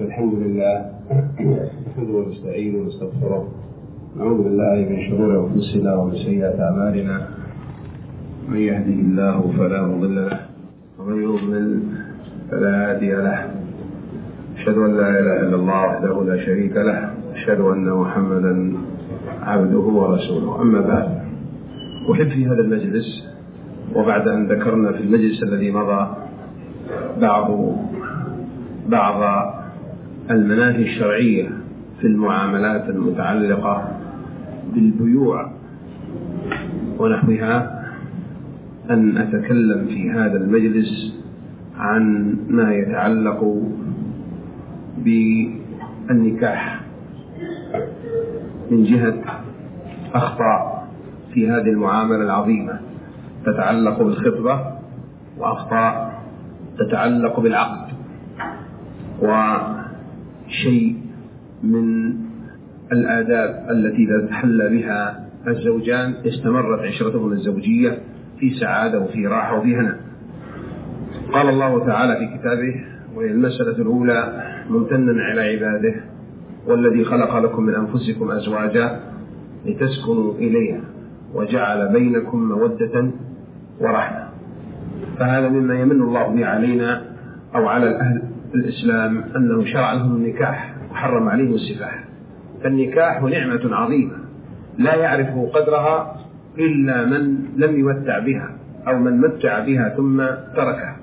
الحمد لله نحمده ونستعينه ونستغفره، نعوذ بالله من شرور أنفسنا ومن سيئات أعمالنا، من يهده الله فلا مضل له ومن يضلل فلا هادي له. أشهد أن لا إله إلا الله وحده لا شريك له، أشهد أن محمدا عبده ورسوله. أما بعد، أحب في هذا المجلس وبعد أن ذكرنا في المجلس الذي مضى بعض المناهي الشرعية في المعاملات المتعلقة بالبيوع ونحوها، أن أتكلم في هذا المجلس عن ما يتعلق بالنكاح من جهة أخطاء في هذه المعاملة العظيمة تتعلق بالخطبة، وأخطاء تتعلق بالعقد، وشيء من الآداب التي إذا تحلى بها الزوجان استمرت عشرتهم الزوجية في سعادة وفي راحة وفي هنا. قال الله تعالى في كتابه: وهي المسألة الأولى ممتنا على عباده والذي خلق لكم من أنفسكم أزواجا لتسكنوا إليها وجعل بينكم مودة ورحمة. فهذا مما يمن الله به علينا أو على الأهل الإسلام، أنه شرع لهم النكاح وحرم عليهم السفاح. فالنكاح نعمة عظيمة لا يعرفه قدرها إلا من لم يمتع بها أو من متع بها ثم تركها.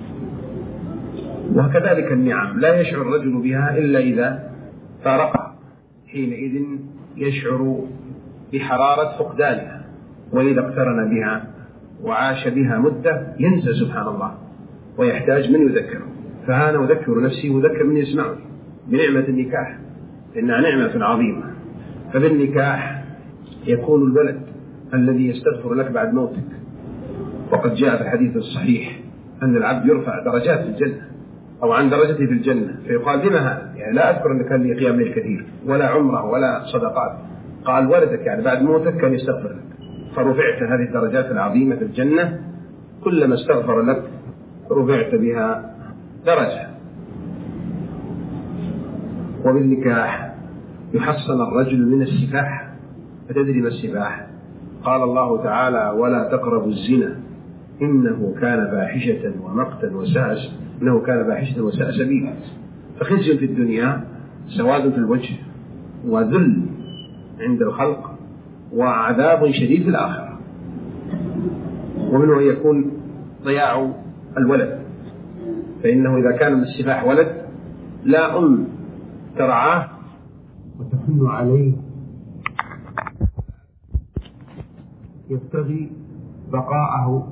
وكذلك النعم لا يشعر الرجل بها إلا إذا فارقها، حينئذ يشعر بحرارة فقدانها، وإذا اقترن بها وعاش بها مدة ينسى سبحان الله ويحتاج من يذكره. فأنا أذكر نفسي وأذكر من يسمعني بنعمة النكاح، إنها نعمة عظيمة. فبالنكاح يكون الولد الذي يستغفر لك بعد موتك، وقد جاء في الحديث الصحيح أن العبد يرفع درجات في الجنة أو عن درجته في الجنة، فيقال: لما هذا؟ يعني لا أذكر أن كان لي قيام ليل كثير ولا عمره ولا صدقات. قال: ولدك يعني بعد موتك كان يستغفر لك، فرفعت هذه الدرجات العظيمة في الجنة، كلما استغفر لك رفعت بها درجة. وبالنكاح يحصن الرجل من السفاح. فتدري ما السفاح؟ قال الله تعالى: ولا تقربوا الزنا إنه كان فاحشة وساء سبيلا. فخزي في الدنيا، سواد في الوجه، وذل عند الخلق، وعذاب شديد في الآخرة. ومنه أن يكون ضياع الولد، فإنه إذا كان من السفاح ولد لا أم ترعاه وتحن عليه، يبتغي بقاءه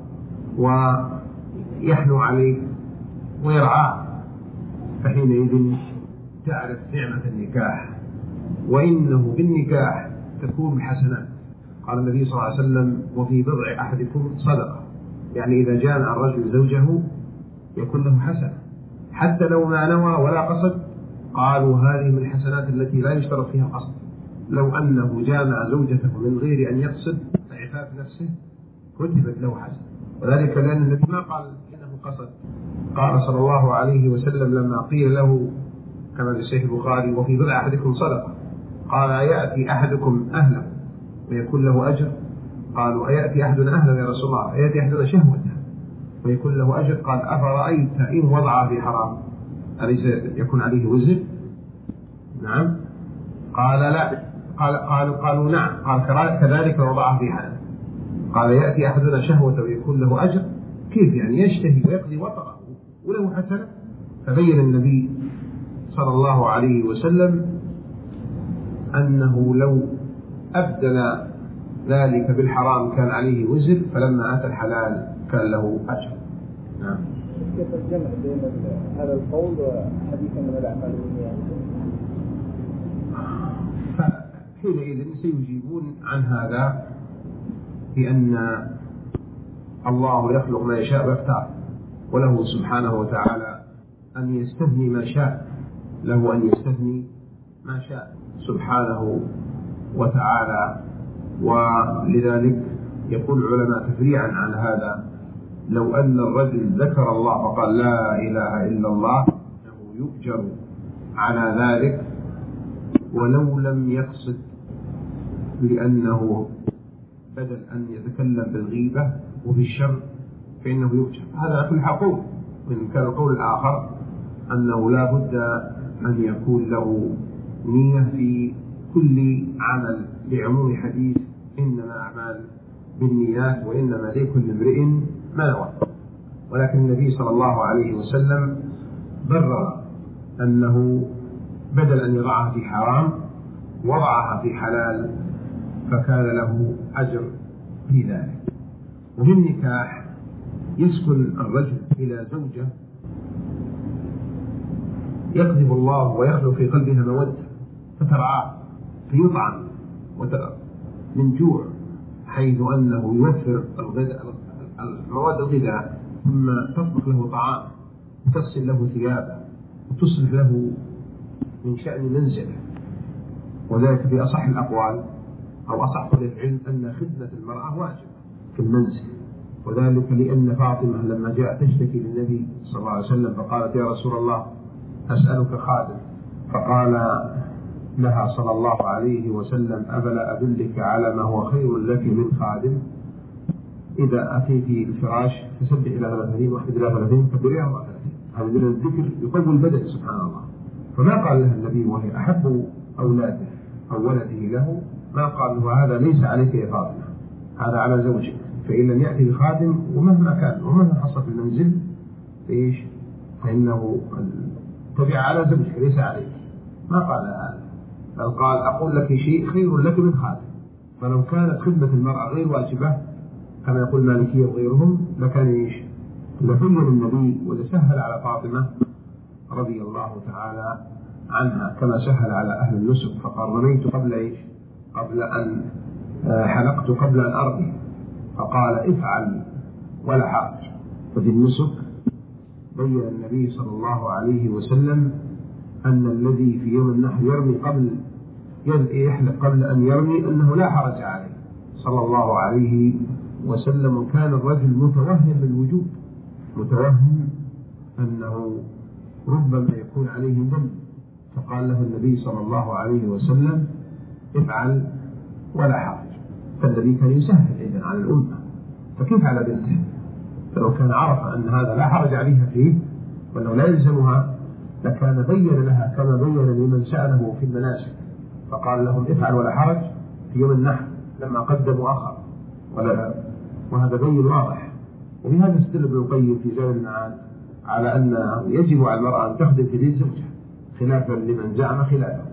ويحنو عليه ويرعاه، فحينئذ تعرف نعمة النكاح. وإنه بالنكاح تكون الحسنات. قال النبي صلى الله عليه وسلم: وفي بضع أحدكم صدقة. يعني إذا جامع الرجل زوجه يكون له حسنة، حتى لو ما نوى ولا قصد. قالوا: هذه من الحسنات التي لا يشترط فيها القصد. لو أنه جامع زوجته من غير أن يقصد عفاف نفسه كتبت له حسنة. وذلك لأن النبي ما قال إنه قصد. قال صلى الله عليه وسلم لما قيل له كما في صحيح البخاري: وفي بضع أحدكم صدقة، قال: أيأتي أحدكم أهله ويكون له أجر؟ قالوا: أيأتي أحدنا أهله يا رسول الله؟ أيأتي أحدنا شهوته ويكون له أجر؟ قال: أفرأيت إن وضع في حرام أليس يكون عليه وزر؟ نعم. قال: لا. قالوا: نعم. قال: كذلك وضعه في حلال. قال: يأتي أحدنا شهوته ويكون له أجر؟ كيف يعني يشتهي ويقضي وطره وله حسنة؟ فبين النبي صلى الله عليه وسلم أنه لو أبدل ذلك بالحرام كان عليه وزر، فلما أتى الحلال كان له أجر. نعم. كيف الجمع بين هذا القول وحديث من الأعمال والنيات؟ فحينئذ سيجيبون عن هذا بأن الله يخلق ما يشاء ويختار، وله سبحانه وتعالى أن يستثني ما شاء، له أن يستثني ما شاء سبحانه وتعالى. ولذلك يقول العلماء تفريعا عن هذا: لو أن الرجل ذكر الله فقال لا إله إلا الله إنه يؤجر على ذلك ولو لم يقصد، لأنه بدل أن يتكلم بالغيبة وبالشر فإنه يؤجر. هذا على كل حقوق. وإن كان القول الآخر أنه لا بد أن يكون له نية في كل عمل، لعموم حديث إنما أعمال بالنيات وإنما لكل امرئ ما نوى. ولكن النبي صلى الله عليه وسلم برر أنه بدل أن يضعها في حرام وضعها في حلال، فكان له أجر في ذلك. وفي النكاح يسكن الرجل إلى زوجة يقذف الله ويخلق في قلبها مودة فترعاه فيطعم من جوع، حيث أنه يوفر المواد الغذاء، ثم تطبخ له طعام وتغسل له ثيابه وتصلح له من شأن منزله. وذلك في أصح الأقوال أو أصح العلم أن خدمة المرأة واجب في المنزل. وذلك لأن فاطمة لما جاءت تشتكي للنبي صلى الله عليه وسلم فقالت: يا رسول الله أسألك خادم. فقال لها صلى الله عليه وسلم: أفلا أدلك على ما هو خير لك من خادم؟ إذا أتيت الفراش فسبح إلى 30 واحد إلى 30 كبرها 34. هذا من الذكر يقوي البدن سبحان الله. فما قال لها النبي وهي أحب أولاده أو ولده له، ما قال له: هذا ليس عليك يا فاطمة، هذا على زوجك، فإن لم يأتي بخادم ومهما كان ومهما حصل في المنزل إيش فإنه تبع على زوجك ليس عليك. ما قال هذا، بل قال: أقول لك شيء خير لك من خادم. فلو كانت خدمة المرأة غير واجبة كما يقول المالكية وغيرهم لكان إيش لفن النبي ولسهل على فاطمة رضي الله تعالى عنها، كما سهل على أهل النسك. فقال: رميت قبل إيش قبل أن حلقت قبل أن أرمي. فقال: افعل ولا حرج. وفي النسك بين النبي صلى الله عليه وسلم أن الذي في يوم النحر يرمي يحلق قبل أن يرمي أنه لا حرج عليه صلى الله عليه وسلم. وكان الرجل متوهم الوجوب، متوهم أنه ربما يكون عليه دم، فقال له النبي صلى الله عليه وسلم: افعل ولا حرج. فالذي كان يسهل إذن على الأمة، فكيف على بنته؟ فلو كان عرف أن هذا لا حرج عليها فيه وأنه لا يلزمها لكان بين لها كما بين لمن سأله في المناسك، فقال لهم: افعل ولا حرج في يوم النحر لما قدموا آخر. وهذا بين واضح. وبهذا استدل ابن القيم في زاد المعاد على أن يجب على المرأة أن تخدم في بيت زوجها خلافا لمن زعم خلافه.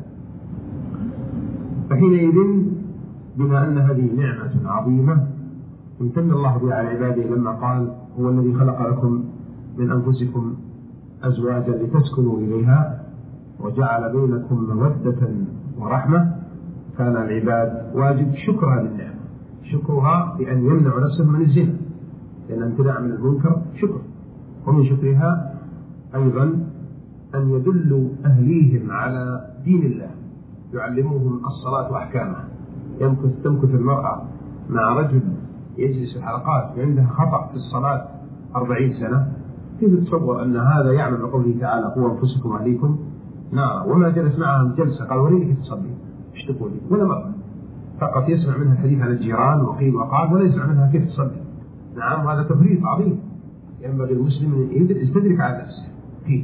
فحينئذ بما أن هذه نعمة عظيمة امتن الله بها على عباده لما قال: هو الذي خلق لكم من أنفسكم أزواجا لتسكنوا إليها وجعل بينكم مودة ورحمة. كان العباد واجب شكرها للنعمة، شكرها بأن يمنع نفسهم من الزنا، لأن امتناع من المنكر شكر. ومن شكرها أيضا أن يدلوا أهليهم على دين الله، يعلموهم الصلاة وأحكامها. تمكث المرأة مع رجل يجلس الحلقات وعنده خطأ في الصلاة 40 سنة، كيف تصور أن هذا يعمل بقوله تعالى: قوا أنفسكم وأهليكم نارا؟ وما جلس معهم جلسة قال: وريني كيف تصلي، اشتكوا لي، ولا مرة، فقط يسمع منها الحديث عن الجيران وقيل وقال ولا يسمع منها كيف تصلي. نعم، هذا تفريط عظيم ينبغي المسلم أن يستدرك على نفسه فيه.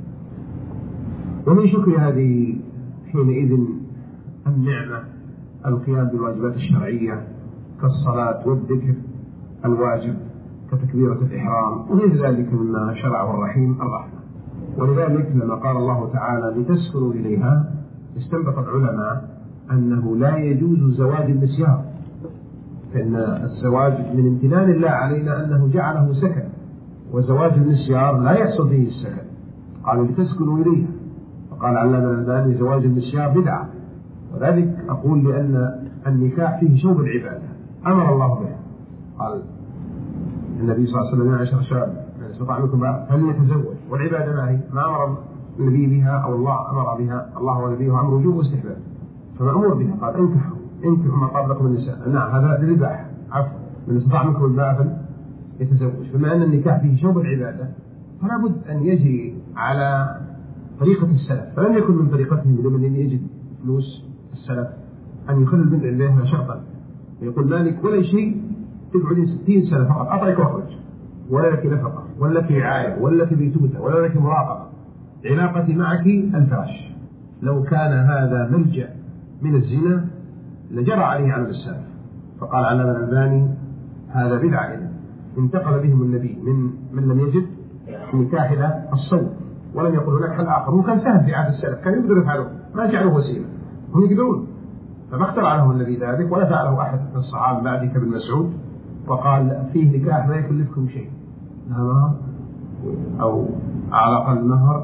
ومن شكر هذه حينئذ النعمة القيام بالواجبات الشرعية كالصلاة والذكر الواجب كتكبيرة الإحرام وغير ذلك مما شرعه الرحيم الرحمة. ولذلك لما قال الله تعالى: لتسكنوا إليها، استنبط العلماء أنه لا يجوز زواج النسيان، فإن الزواج من امتنان الله علينا أنه جعله سكن، وزواج النسيار لا يحصل به السكن. قالوا: لتسكنوا إليها. وقال علامة الألباني: زواج النسيار بدعة. وذلك أقول لأن النكاح فيه شوب العبادة أمر الله به. قال النبي صلى الله عليه وسلم: يا معشر الشباب من استطاع منكم فليتزوج. والعبادة ما هي؟ ما أمر النبي بها أو الله أمر بها، الله ونبيه أمر وجوب واستحباب، فمأمور بها. قال: انكحوا ما طاب لكم النساء. نعم، هذا للإباحة، عفوا، من استطاع منكم الباء فليتزوج. فما أن النكاح فيه شوب العبادة فلا بد أن يجري على طريقة السلف، فلم يكن من طريقتهم لمن يجد فلوس السلف أن يخلي البنت عندها شرطا يقول مالك ولا شيء تقعدين 60 سنة فقط أطعك وأخرج، ولا لك نفقة ولا لك رعاية ولا لك بيتوتة ولا لك مراقبة، علاقتي معك الفراش. لو كان هذا ملجأ من الزنا لجرى عليه عمل السلف. فقال علامة الألباني هذا بدعة، انتقل بهم النبي من لم يجد نكاح إلى الصوم، ولم يقل هناك حل آخر. هو كان سهل في عهد السلف، كان يقدر يفعله، ما جعله وسيلة، هم يقدرون. فما اخترع له النبي ذلك ولا فعله أحد من الصحابة بعد كابن مسعود وقال فيه نكاح لا يكلفكم شيء، لا مهر أو على الأقل مهر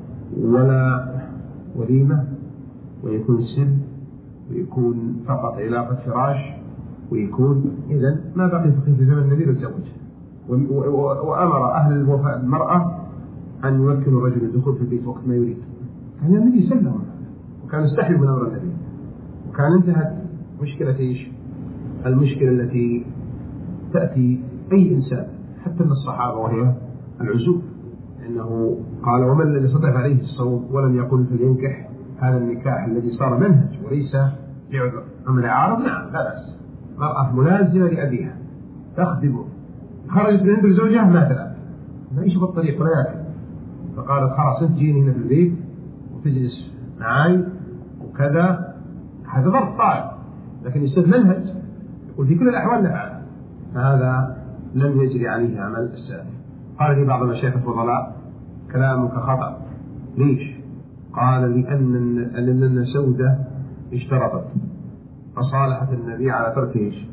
ولا وليمة، ويكون سن، ويكون فقط علاقة فراش، ويكون إذن ما بقي في زمن النبي للزوج. وأمر أهل الوفاء المرأة أن يمكنوا الرجل الدخول في البيت وقت ما يريد. كان النبي سلم وكان يستحي من أمر النبي، وكان انتهت مشكلة إيش؟ المشكلة التي تأتي أي إنسان حتى من الصحابة وهي العزوف، إنه قال ومن لم يستطع عليه الصوم ولم يقل فلينكح. هذا النكاح الذي صار منهج وليس لعذر. أما العارض نعم لا بأس، مرأة ملازمة لأبيها تخدمه، خرجت من عند زوجها ما تلعب، ما يشوف الطريق ولا يأكل، فقالت خلاص انت جيني هنا في البيت وتجلس معاي وكذا. هذا ضرب طارئ، لكن يصير منهج يقول في كل الأحوال نفعل، فهذا لم يجري عليه عمل السلف. قال لي بعض المشايخ الفضلاء كلامك خطأ. ليش؟ قال لأن سودة اشترطت فصالحت النبي على ترك ايش؟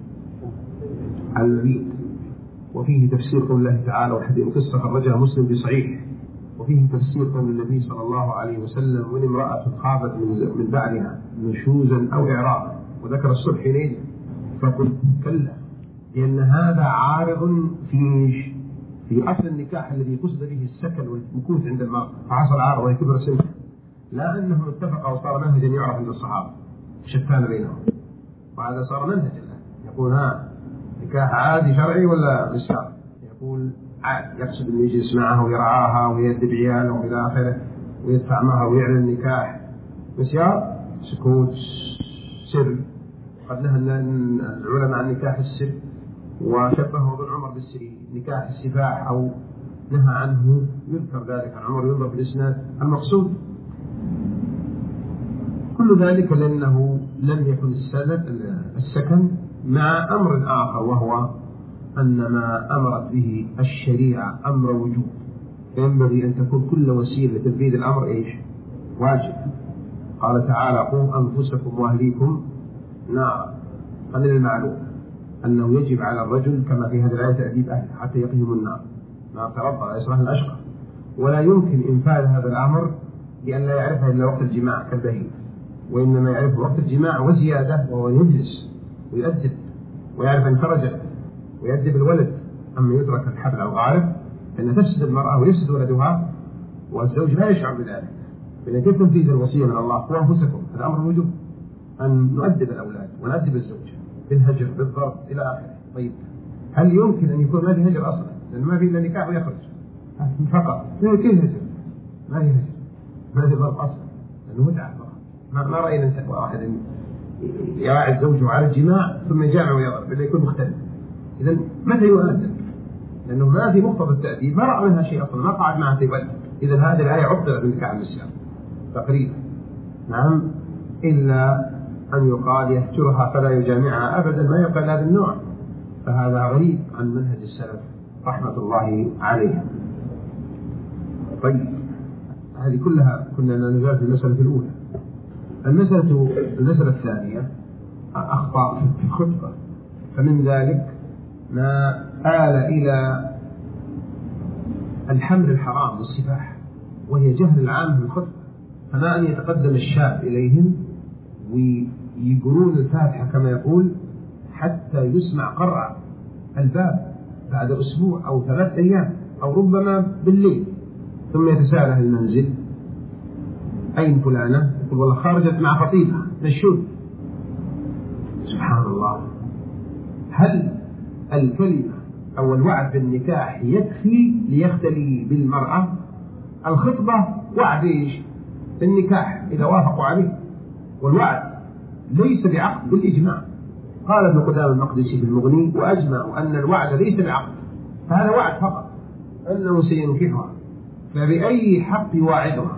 المبيت. وفيه تفسير قول الله تعالى والحديث قصة خرجها مسلم بصحيح، وفيه تفسير قول النبي صلى الله عليه وسلم وإن امرأة خافت من بعدها نشوزا أو إعراضا، وذكر الصلح حينئذ فقلت كلا، لأن هذا عارض في أصل النكاح الذي قصد به السكن والمكوث عند المرأة، فحصل عارض وهي كبر سنة، لا أنه اتفق وصار منهجا يعرف عند الصحابة شتان بينهم، وهذا صار منهجا يقول ها نكاح عادي شرعي ولا مش شرعي؟ يقول عادي، يقصد أن يجلس معها ويرعاها ويدب عياله وإلى آخره ويدفع معها ويعلن النكاح، مسيار سكوت سر. قد نهى العلماء عن نكاح السر وشبهه ابن عمر بالسر نكاح السفاح أو نهى عنه، يذكر ذلك عن عمر ينظر بالإسناد. المقصود كل ذلك لأنه لم يكن السكن مع أمر آخر، وهو أن ما أمرت به الشريعة أمر وجوب، فينبغي أن تكون كل وسيلة لتنفيذ الأمر إيش؟ واجب. قال تعالى قوا أنفسكم وأهليكم نارا. فمن المعلوم أنه يجب على الرجل كما في هذه الآية تأديب أهله حتى يقيهم النار، نار تربى يصلح الأشقى، ولا يمكن إنفاذ هذا الأمر لأن لا يعرفها إلا وقت الجماع كالبهيم، وإنما يعرف وقت الجماع وزيادة، وهو يجلس ويؤدب ويعرف أن خرجت ويؤدب الولد. أما يترك الحبل أو غارب فإن تفسد المرأة ويفسد ولدها، والزوج لا يشعر بذلك. فإن كيف تنفيذ الوصية من الله قوا أنفسكم، هذا أمر وجوب أن نؤدب الأولاد ونؤدب الزوج بالهجر بالضرب إلى آخره. طيب هل يمكن أن يكون ما في هجر أصلا؟ لأن ما في إلا نكاح ويخرج فقط، كيف هجر؟ ما في هجر، ما في ضرب أصلا، لأنه متعة. ما رأينا واحد يراعي زوجه على الجماع ثم يجامع ويضرب إلا يكون مختلف. إذن متى يؤدب؟ لأنه ما في مقتضى التأديب، ما رأى منها شيء أصلا، ما قعد معها تبدل. إذن هذه الآية عطلت بالنكاح النساء تقريبا، نعم، إلا أن يقال يهجرها فلا يجامعها أبدا، ما يقال هذا النوع، فهذا غريب عن منهج السلف رحمة الله عليهم. طيب هذه كلها كنا نزال في المسألة الأولى. المسألة الثانية أخطاء في الخطبة، فمن ذلك ما آل إلى الحمل الحرام والسفاح، وهي جهل العام بالخطبة. فما أن يتقدم الشاب إليهم ويقرون الفاتحة كما يقول حتى يسمع قرع الباب بعد أسبوع أو 3 أيام أو ربما بالليل، ثم يتساءل أهل المنزل أين فلانة؟ يقول والله خرجت مع خطيبها نشوف. سبحان الله، هل الكلمة أو الوعد بالنكاح يكفي ليختلي بالمرأة، الخطبة وعد إيش؟ النكاح إذا وافقوا عليه، والوعد ليس بعقد بالإجماع. قال ابن قدامة المقدسي في المغني: وأجمعوا أن الوعد ليس بعقد، فهذا وعد فقط أنه سينكحها، فبأي حق يواعدها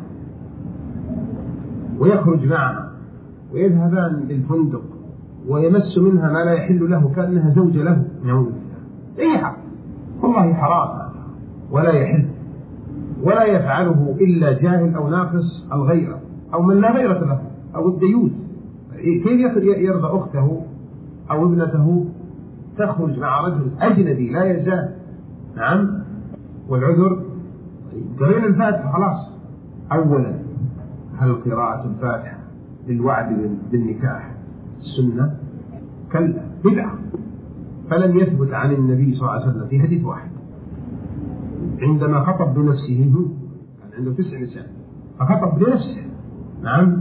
ويخرج معها ويذهبان للفندق ويمس منها ما لا يحل له كأنها زوجة له، نعوذ بالله، أي حق؟ والله حرام ولا يحل، ولا يفعله إلا جاهل أو ناقص الغيرة أو من لا غيرة له أو الديوث. كيف يرضى أخته أو ابنته تخرج مع رجل أجنبي لا يزال؟ نعم. والعذر قرين الفاتحة خلاص. أولا، هل قراءة الفاتحة للوعد بالنكاح السنة؟ كلا، بدعة. فلم يثبت عن النبي صلى الله عليه وسلم في حديث واحد عندما خطب بنفسه، كان عنده 9 نساء فخطب بنفسه، نعم،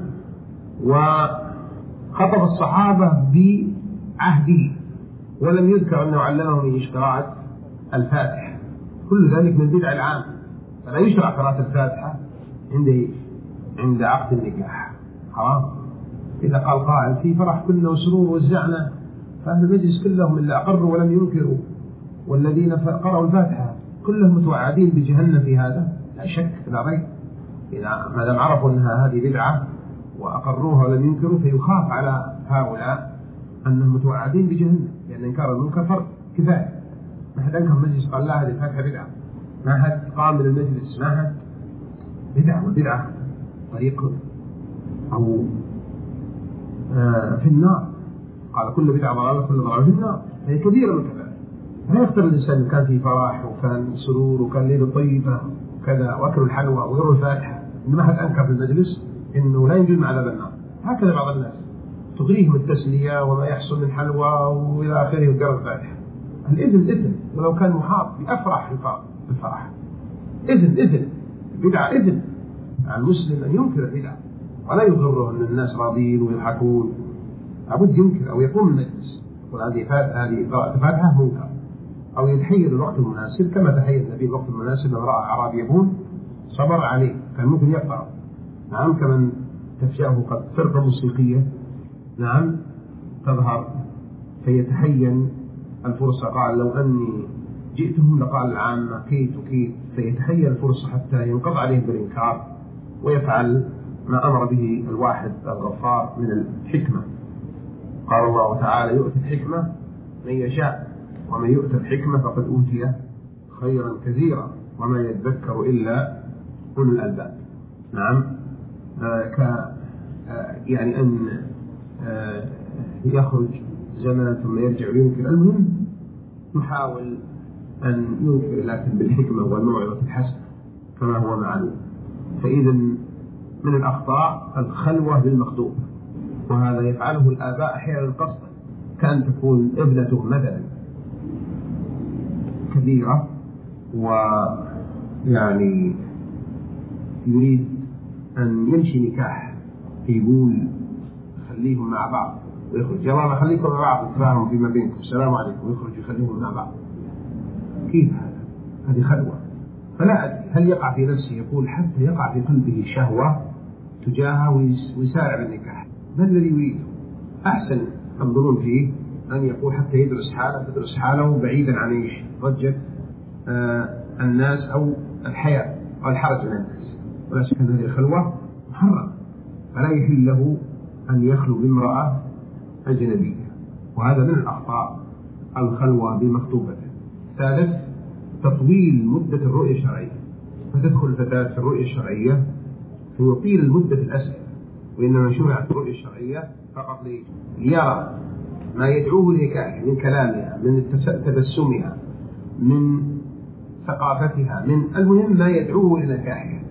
وخطب الصحابة بعهده، ولم يذكر أنه علمهم إيش؟ قراءة الفاتحة. كل ذلك من البدع العام، فلا يشرع قراءة الفاتحة عند عقد النكاح، حرام. إذا قال قائل: في فرح كنا وسرور وزعنا، فأهل المجلس كلهم اللي أقروا ولم ينكروا، والذين قرأوا الفاتحة كلهم متوعدين بجهنم في هذا، لا شك لا ريب. إذا ما دام عرفوا أنها هذه بدعة وأقروها ولم ينكروا، فيخاف على هؤلاء أنهم متوعدين بجهنم، لأن إنكار المنكر فرق كفاية. ما حد أنكر المجلس قال لا هذه الفاتحة بدعة، ما حد قام من المجلس، ما حد. بدعة، والبدعة طريق أو في النار. قال: كل بدعة ضلالة، كل ضلالة في النار. هي كبيرة من كذا. لا يفترض الإنسان كان في فرح وكان سرور وكان ليلة طيبة وكذا وأكل الحلوى ويروا الفاتحة، إنما حد أنكر في المجلس إنه لا ينجل مع عذاب النار. هكذا بعض الناس تغريهم التسلية وما يحصل من حلوى وإلى آخره وقرأ الفاتحة. الإذن إذن، ولو كان محاط بأفرح الفرح. إذن بدعة، إذن على المسلم أن ينكر البدعة، ولا يضره أن الناس راضين ويضحكون. لابد ينكر أو يقوم المجلس وهذه قراءة الفاتحة منكر، أو يتحير الوقت المناسب كما تحير النبي الوقت المناسب لما رأى أعرابي يبون صبر عليه، كان ممكن يقرأ. نعم، كمن تفجأه قد فرقة موسيقية، نعم، تظهر فيتحين الفرصة. قال: لو أني جئتهم لقال العامة كيت وكيت، فيتحين الفرصة حتى ينقض عليه بالإنكار ويفعل ما أمر به الواحد الغفار من الحكمة. قال الله تعالى: يؤتي الحكمة من يشاء، ومن يؤتى الحكمة فقد أوتي خيرا كثيرا، وما يذكر إلا أولو الألباب. نعم. يعني أن يخرج زمان ثم يرجع وينكر. المهم يحاول أن ينكر لكن بالحكمة والموعظة الحسنة كما هو معلوم. فإذا من الأخطاء الخلوة بالمخطوب، وهذا يفعله الآباء أحيانا قصدا. كان تكون ابنته مثلا كبيرة ويعني يريد أن يمشي نكاح، فيقول: خليهم مع بعض، ويخرج: يلا خليكم مع بعض، اتفاهم فيما بينكم، السلام عليكم، ويخرج يخليهم مع بعض. كيف هذا؟ هذه خلوة. فلا أدري هل يقع في نفسه، يقول حتى يقع في قلبه شهوة تجاهه ويسارع بالنكاح. ما الذي يريده؟ أحسن تنظرون فيه أن يقول حتى تدرس حاله بعيدا عن إيش؟ ضجة الناس أو الحياة أو الحرج من الناس. ولا شك أن هذه الخلوة محرمة، فلا يحل له أن يخلو بامرأة أجنبية، وهذا من الأخطاء الخلوة بمخطوبته. ثالث، تطويل مدة الرؤية الشرعية. فتدخل الفتاة في الرؤية الشرعية فيطيل المدة الأسئلة، وإنما شرعت الرؤية الشرعية فقط ليرى ما يدعوه لنكاح من كلامها، من تبسمها، من ثقافتها، من المهم ما يدعوه لنكاحها.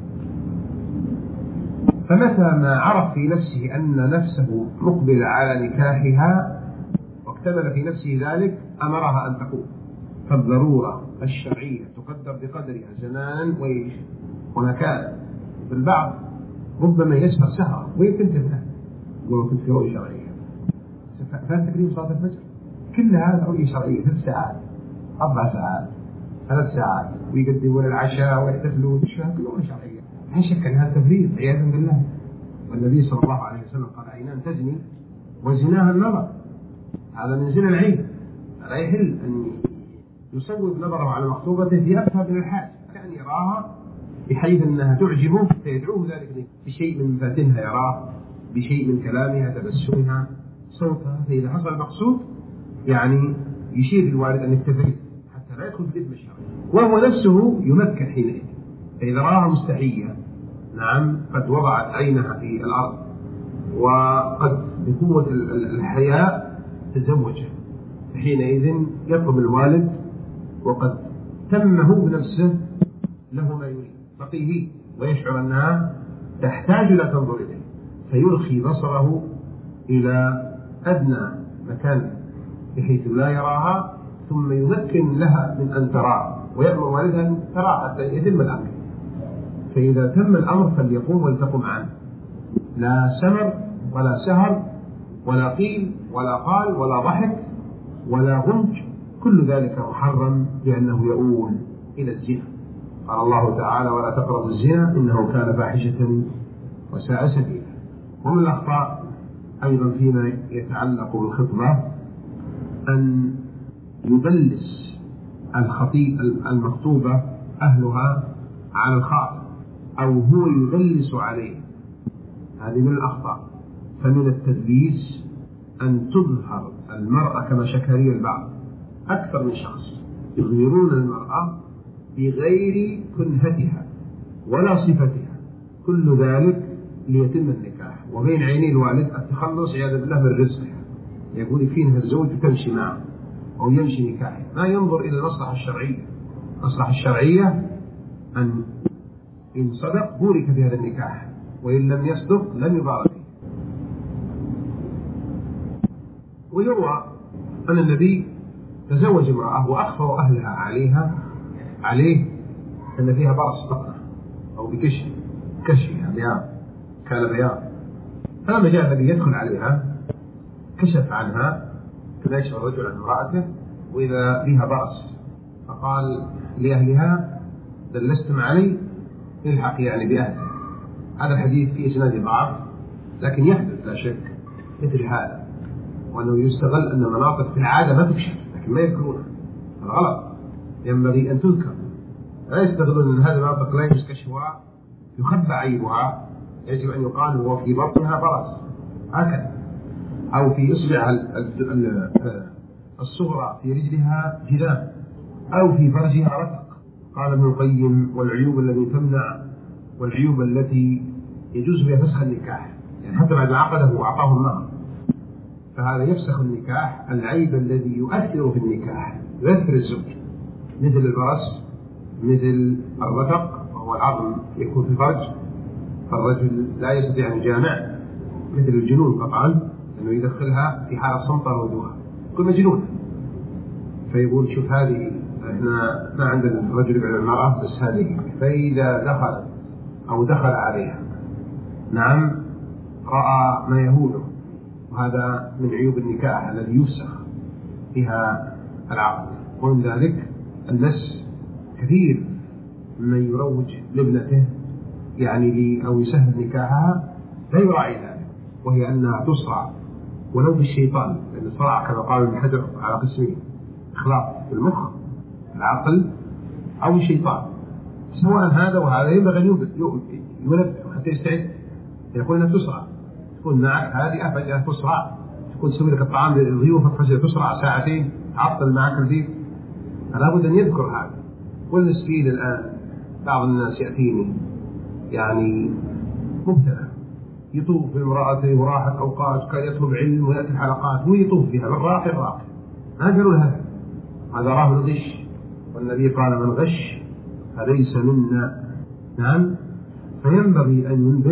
فمتى ما عرف في نفسه أن نفسه مقبل على نكاحها واكتمل في نفسه ذلك أمرها أن تقوم. فالضرورة الشرعية تقدر بقدرها زمان ومكان. بالبعض ربما يسهر سهرة ويمكن تنتهي ولو كنت في رؤية شرعية. فأنت تقريب صلاة الفجر كل هذا رؤية شرعية 3 ساعات 4 ساعات 3 ساعات ويقدمون العشاء ويحتفلون كلها شرعية. لا شك أن هذا تفريط عياذا بالله. والنبي صلى الله عليه وسلم قال: عينان تزني وزناها النظر. هذا من زنا العين. لا يحل أن يصوب نظره على مخطوبته في أبهى من الحاج، كأن يراها بحيث أنها تعجبه فيدعوه ذلك بشيء من فاتنها يراه، بشيء من كلامها، تبسمها، صوتها. فإذا حصل المقصود يعني يشير الوالد أن التفريط حتى لا يدخل في الإثم الشرعي، وهو نفسه يمكن حينئذ. فإذا رآها مستحية نعم قد وضعت عينها في الأرض وقد بقوة الحياء تزوجه، حينئذ يطلب الوالد وقد تمه بنفسه له ما يريد فقيه، ويشعر أنها تحتاج لا تنظر إليه، فيرخي بصره إلى أدنى مكان بحيث لا يراها، ثم يمكن لها من أن تراه ويأمر والدها أن تراه حتى يتم الأمر. فإذا تم الأمر فليقوم ولتقم عنه، لا سمر ولا سهر ولا قيل ولا قال ولا ضحك ولا غنج، كل ذلك محرم لأنه يؤول إلى الزنا. قال الله تعالى: ولا تقربوا الزنا إنه كان فاحشة وساء سبيلا. ومن الأخطاء أيضا فيما يتعلق بالخطبة أن يدلس المخطوبة أهلها على الخاطب أو هو يدلس عليه، هذه من الأخطاء. فمن التدليس أن تظهر المرأة كما شكري البعض أكثر من شخص يظهرون المرأة بغير كنهتها ولا صفتها، كل ذلك ليتم النكاح وبين عيني الوالد التخلص عياذا بالله من رزقها، يقول فينها الزوج تمشي معه أو يمشي نكاحه، ما ينظر إلى المصلحة الشرعية. المصلحة الشرعية أن إن صدق بورك في هذا النكاح، وإن لم يصدق لم يبارك فيه. ويروى أن النبي تزوج امرأة وأخفوا أهلها عليه أن فيها برص بطنه أو بكشفها بياض، كان بياض. فلما جاء النبي يدخل عليها كشف عنها كما يشعر الرجل عن امرأته وإذا بها برص، فقال لأهلها: دلستم علي الحق يعني بأهله. هذا الحديث فيه إسناد ضعف، لكن يحدث لا شك مثل هذا، وأنه يستغل أن مناطق في العادة ما تكشف لكن ما يذكرونها، هذا غلط، ينبغي أن تذكر. لا يستغلون أن هذه المناطق لا يستكشفها يخبى عيبها، يجب أن يقال هو في بطنها برص هكذا، أو في إصبعها الصغرى في رجلها جذام، أو في فرجها رتق. قال ابن القيم: والعيوب التي تمنع والعيوب التي يجوز بها فسخ النكاح، يعني حتى بعد عقده وأعطاه النار فهذا يفسخ النكاح. العيب الذي يؤثر في النكاح يؤثر الزوج، مثل البرص، مثل الرتق وهو العظم يكون في الفرج فالرجل لا يستطيع أن يجامع، مثل الجنون قطعا أنه يدخلها في حالة صمتة وهدوء، كل مجنون. فيقول: شوف هذه احنا ما عندنا الرجل يبعد المرأة بس هذه، فإذا دخل أو دخل عليها نعم رأى ما يهونه، وهذا من عيوب النكاح الذي يفسخ فيها العقد. ومن ذلك النس، كثير من يروج لابنته يعني أو يسهل نكاحها لا يراعي ذلك، وهي أنها تصرع ولو بالشيطان، لأن الصراع كما قال ابن حجر على قسمين: إخلاق بالمخ العقل أو الشيطان، سواء هذا وهذا ينبغي أن ينبه حتى يستعد. يقول أنها تصرع، تكون معك هذه فجأة تصرع، تكون تسوي لك الطعام لضيوفك فجأة تصرع ساعتين تعطل معك البيت، فلا بد أن يذكر هذا. والمسكين الآن بعض الناس يأتيني يعني مبتلى يطوف بامرأته وراحت أوقات كان يطلب علم ويأتي الحلقات ويطوف فيها بالراقي ما قالوا له هذا راه من غش، والنبي قال: من غش فليس منا. نعم، فينبغي أن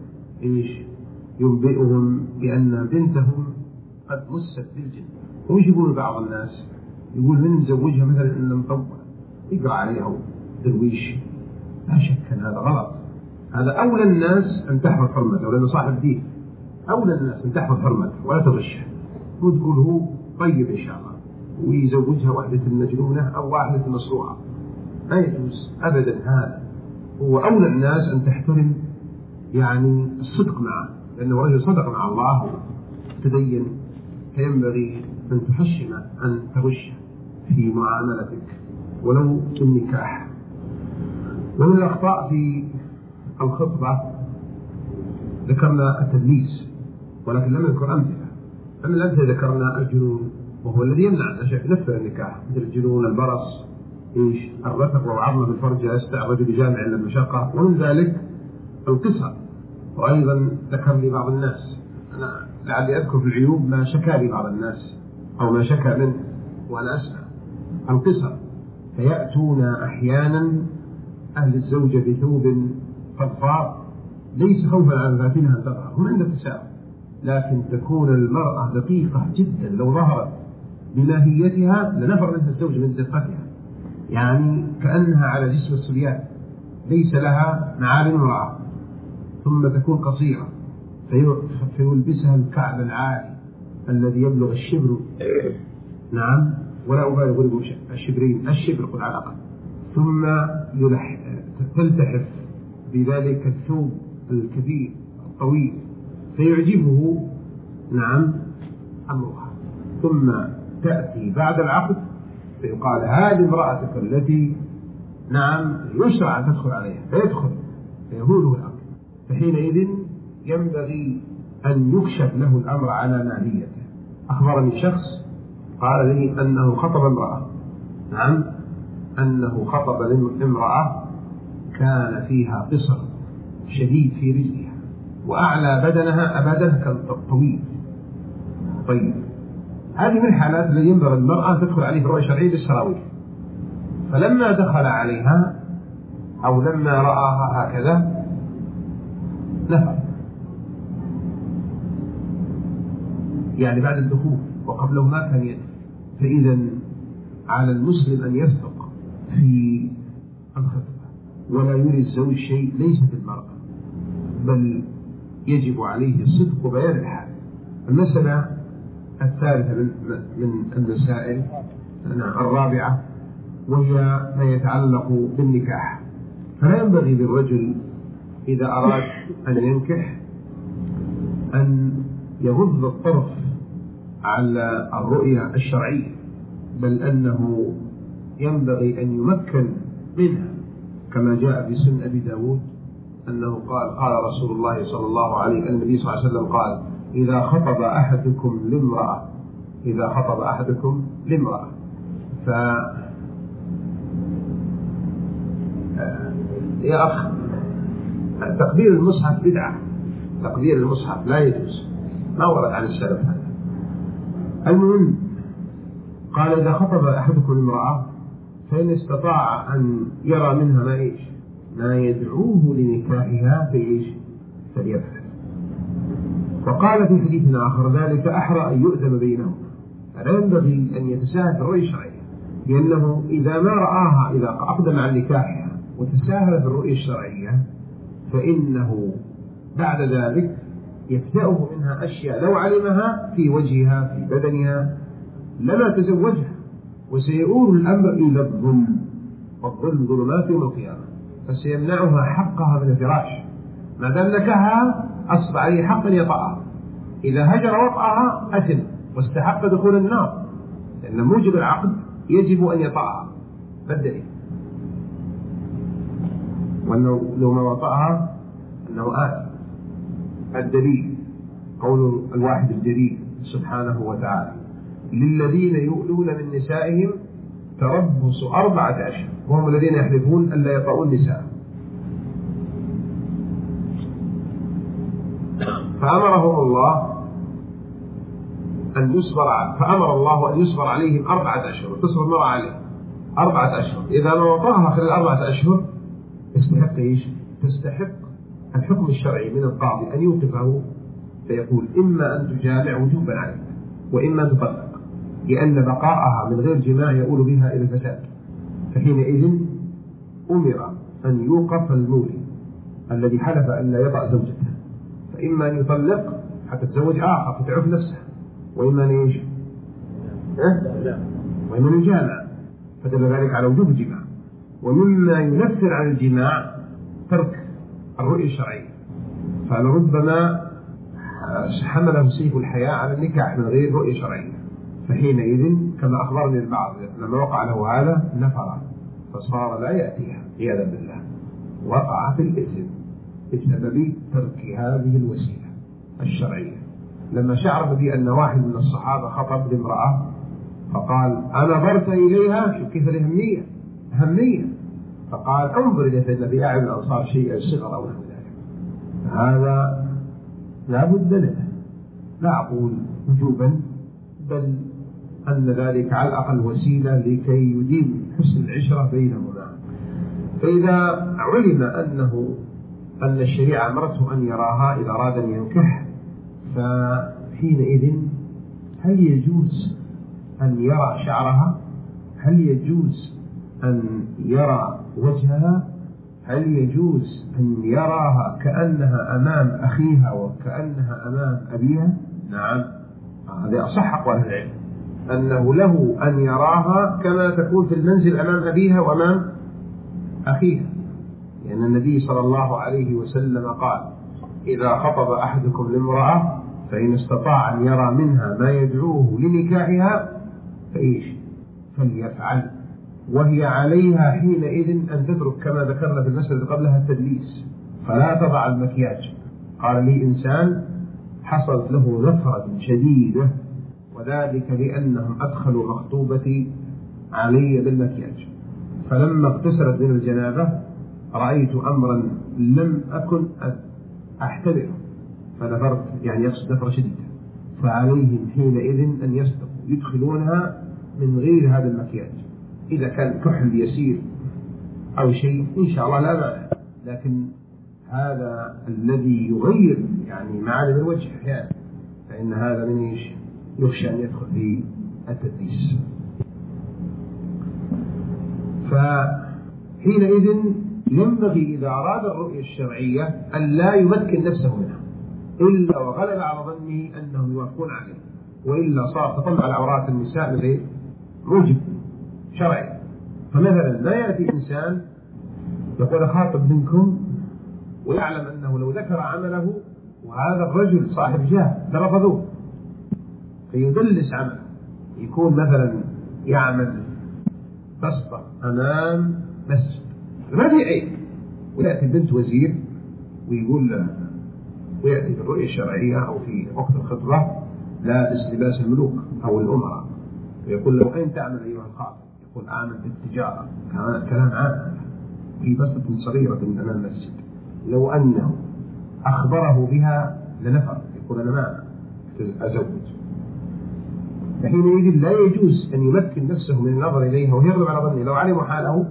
ينبئهم بأن بنتهم قد مست بالجن. وش يقول بعض الناس؟ يقول: من نزوجها مثلا إن مطول يقرأ عليها درويش. لا شك أن هذا غلط، هذا أولى الناس أن تحفظ حرمته، لأنه صاحب دين، أولى الناس أن تحفظ حرمته ولا تغشه، وتقول هو طيب إن شاء الله ويزوجها واحدة المجنونة أو واحدة المصروعة لا يجوز أبدا. هذا هو أولى الناس أن تحترم يعني الصدق معه، لأنه رجل صدق مع الله تدين، فينبغي أن تحشم أن تغش في معاملتك ولو في النكاح. ومن الأخطاء في الخطبة ذكرنا التدليس، ولكن لم نذكر أمثلة. من الأمثلة ذكرنا الجنون، وهو الذي يمنع نفسه النكاح، مثل الجنون، البرص، الرفق وعظمة الفرج يستع الرجل جامع للمشقة، ومن ذلك القصر. وأيضا ذكر لي بعض الناس، أنا لعلي أذكر في العيوب ما شكى لي بعض الناس أو ما شكى منه وأنا أسمع، القصر. فيأتون أحيانا أهل الزوجة بثوب فضفاض ليس خوفا على فاتنها أن تظهر، هم عند التساؤل، لكن تكون المرأة دقيقة جدا، لو ظهرت بماهيتها لنفر منها الزوج من دقتها، يعني كأنها على جسم الصبيان ليس لها معالم امرأة، ثم تكون قصيرة فيلبسها الكعب العالي الذي يبلغ الشبر، نعم، ولا أبالغ الشبرين، الشبر قل على الأقل، ثم تلتحف بذلك الثوب الكبير الطويل فيعجبه، نعم، أمرها، ثم تأتي بعد العقد فيقال هذه امرأتك التي، نعم، يشرع أن تدخل عليها، فيدخل فيهوله الأمر. فحينئذ ينبغي أن يكشف له الأمر على ماهيته. أخبرني شخص قال لي أنه خطب امرأة، نعم، أنه خطب امرأة كان فيها قصر شديد في رجلها وأعلى بدنها كان طويل. طيب، هذه من الحالات التي ينبغي المرأة تدخل عليه برؤية شرعية بالسراويل. فلما دخل عليها أو لما رآها هكذا نفر، يعني بعد الدخول وقبله ما كان يدخل. فإذا على المسلم أن يثق في الخطبة ولا يري الزوج شيء ليس في المرأة، بل يجب عليه الصدق وبيان الحال. المسألة الثالثة من المسائل الرابعة، وهي ما يتعلق بالنكاح. فلا ينبغي للرجل إذا أراد أن ينكح أن يغض الطرف على الرؤية الشرعية، بل أنه ينبغي أن يمكن منها، كما جاء في سنن أبي داود أنه قال رسول الله صلى الله عليه وسلم، النبي صلى الله عليه وسلم قال إذا خطب أحدكم لامرأة يا أخ، تقبيل المصحف بدعة، تقبيل المصحف لا يجوز، ما ورد عن السلف هذا. المهم قال إذا خطب أحدكم امرأة فإن استطاع أن يرى منها ما يدعوه لنكاحها فليفعل. وقال في حديث آخر ذلك أحرى أن يؤذن بينهم. فلا ينبغي أن يتساهل في الرؤية الشرعية، لأنه إذا ما رآها، إذا أقدم عن نكاحها وتساهل في الرؤية الشرعية، فإنه بعد ذلك يفتأه منها أشياء لو علمها في وجهها في بدنها لما تزوجها، وسيؤول الأمر إلى الظلم، والظلم ظلمات يوم القيامة، فسيمنعها حقها من الفراش. ما دام نكحها أصبح عليه حق أن يطأها، إذا هجر وطأها أثم واستحق دخول النار، لأن موجب العقد يجب أن يطأها. بالدليل وأنه لو ما وطأها أنه آثم. الدليل قول الواحد الجليل سبحانه وتعالى للذين يؤلون من نسائهم تربص 4 أشهر، وهم الذين يحلفون أن لا يطأون النساء. فأمر الله أن يصبر عليهم 4 أشهر، وتصبر المرأة عليه 4 أشهر. إذا ما وطأها خلال 4 أشهر تستحق الحكم الشرعي من القاضي أن يوقفه فيقول إما أن تجامع وجوبا عليك، وإما أن تطلق، لأن بقاءها من غير جماع يؤول بها إلى الفساد. فحينئذ أمر أن يوقف المولي الذي حلف أن لا يطأ زوجته، فإما أن يطلق حتى تزوج آخر فتعف نفسه، وإما أن وإما أن يجامع، فدل ذلك على وجوب الجماع. ومما ينفر عن الجماع ترك الرؤية الشرعية، فلربما حمله سيف الحياء على النكاح من غير رؤية شرعية، فحينئذ كما أخبرني البعض لما وقع له هذا نفر فصار لا يأتيها عياذا بالله، وقع في الإثم بسبب ترك هذه الوسيلة الشرعية. لما شعر النبي أن واحد من الصحابة خطب لامرأة فقال أنظرت إليها، شوف كيف الأهمية، فقال انظر إذا في النبي أعلم الأنصار شيء الصغر أو نحو ذلك. هذا لا بد له، لا أقول وجوبا، بل أن ذلك على الأقل وسيلة لكي يديم حسن العشرة بينهما. فإذا علم أن الشريعة أمرته أن يراها إذا أراد أن ينكح، فحينئذ هل يجوز أن يرى شعرها؟ هل يجوز أن يرى وجهها؟ هل يجوز أن يراها كأنها أمام أخيها وكأنها أمام أبيها؟ نعم، هذا أصح أقوال العلم، أنه له أن يراها كما تكون في المنزل أمام أبيها وأمام أخيها، لأن النبي صلى الله عليه وسلم قال إذا خطب أحدكم لامرأة فإن استطاع أن يرى منها ما يدعوه لنكاحها فليفعل، وهي عليها حينئذ أن تترك كما ذكرنا في المسألة قبلها التدليس، فلا تضع المكياج. قال لي إنسان حصلت له نفرة شديدة، وذلك لأنهم أدخلوا مخطوبتي علي بالمكياج، فلما اغتسلت من الجنابة رأيت أمرا لم أكن أحتمله فنفرت، يعني يقصد نفرة شديدة، فعليهم حينئذ أن يدخلونها من غير هذا المكياج. إذا كان كحل يسير أو شيء إن شاء الله لا مانع، لكن هذا الذي يغير يعني معالم الوجه أحيانا، فإن هذا من يخشى أن يدخل في التدليس. فحينئذ ينبغي إذا أراد الرؤية الشرعية أن لا يمكن نفسه منها إلا وغلب على ظنه أنهم يوافقون عليه، وإلا صار تطلع على عورات النساء غير موجب شرعي. فمثلا لا يأتي إنسان يقول خاطب منكم ويعلم أنه لو ذكر عمله وهذا الرجل صاحب جاه لرفضوه، فيدلس عمله، يكون مثلا يعمل بسطة أمام مسجد ما في عيب، ويأتي بنت وزير ويقول له، ويأتي في الرؤية الشرعية أو في وقت الخطبة لابس لباس الملوك أو الأمراء، ويقول له أين تعمل أيها الخاطب؟ يقول أعمل بالتجارة، كلام عام في بسطة صغيرة من أمام المسجد. لو أنه أخبره بها لنفر، يقول أنا ما أزوج. فحينئذ لا يجوز أن يمكن نفسه من النظر إليها ويغلب على ظنه، لو علم حاله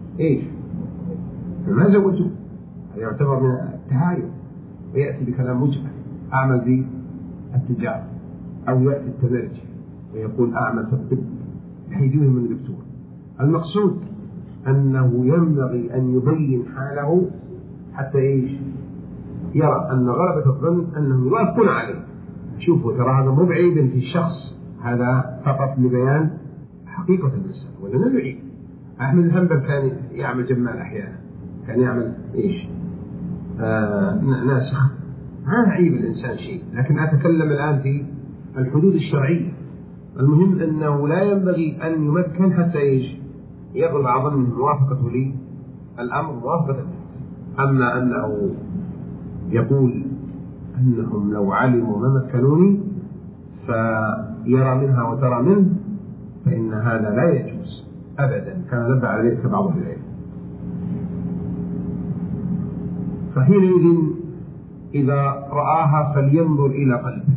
ما زوجه، هذا يعتبر من التهايم، ويأتي بكلام مجمل أعمل بالتجارة، أو يأتي التبرج ويقول أعمل في الطب بحيث من الدكتور. المقصود أنه ينبغي أن يبين حاله حتى يرى أن غلبة الظن أنهم يوافقون عليه. شوفوا ترى هذا مو بعيب في الشخص، هذا فقط لبيان حقيقة المسألة. ولا نعيب، أحمد الحنبل كان يعمل جمال أحيانا، كان يعمل ناسخ، ما عيب الإنسان شيء، لكن أتكلم الآن في الحدود الشرعية. المهم أنه لا ينبغي أن يمكن حتى يغلب على ظن موافقته لي الأمر موافقة. أما أنه يقول أنهم لو علموا ما مكنوني فيرى منها وترى منه، فإن هذا لا يجوز أبدا، كان نبع على ذلك بعض العلم. فحينئذ إذا رآها فلينظر إلى قلبه،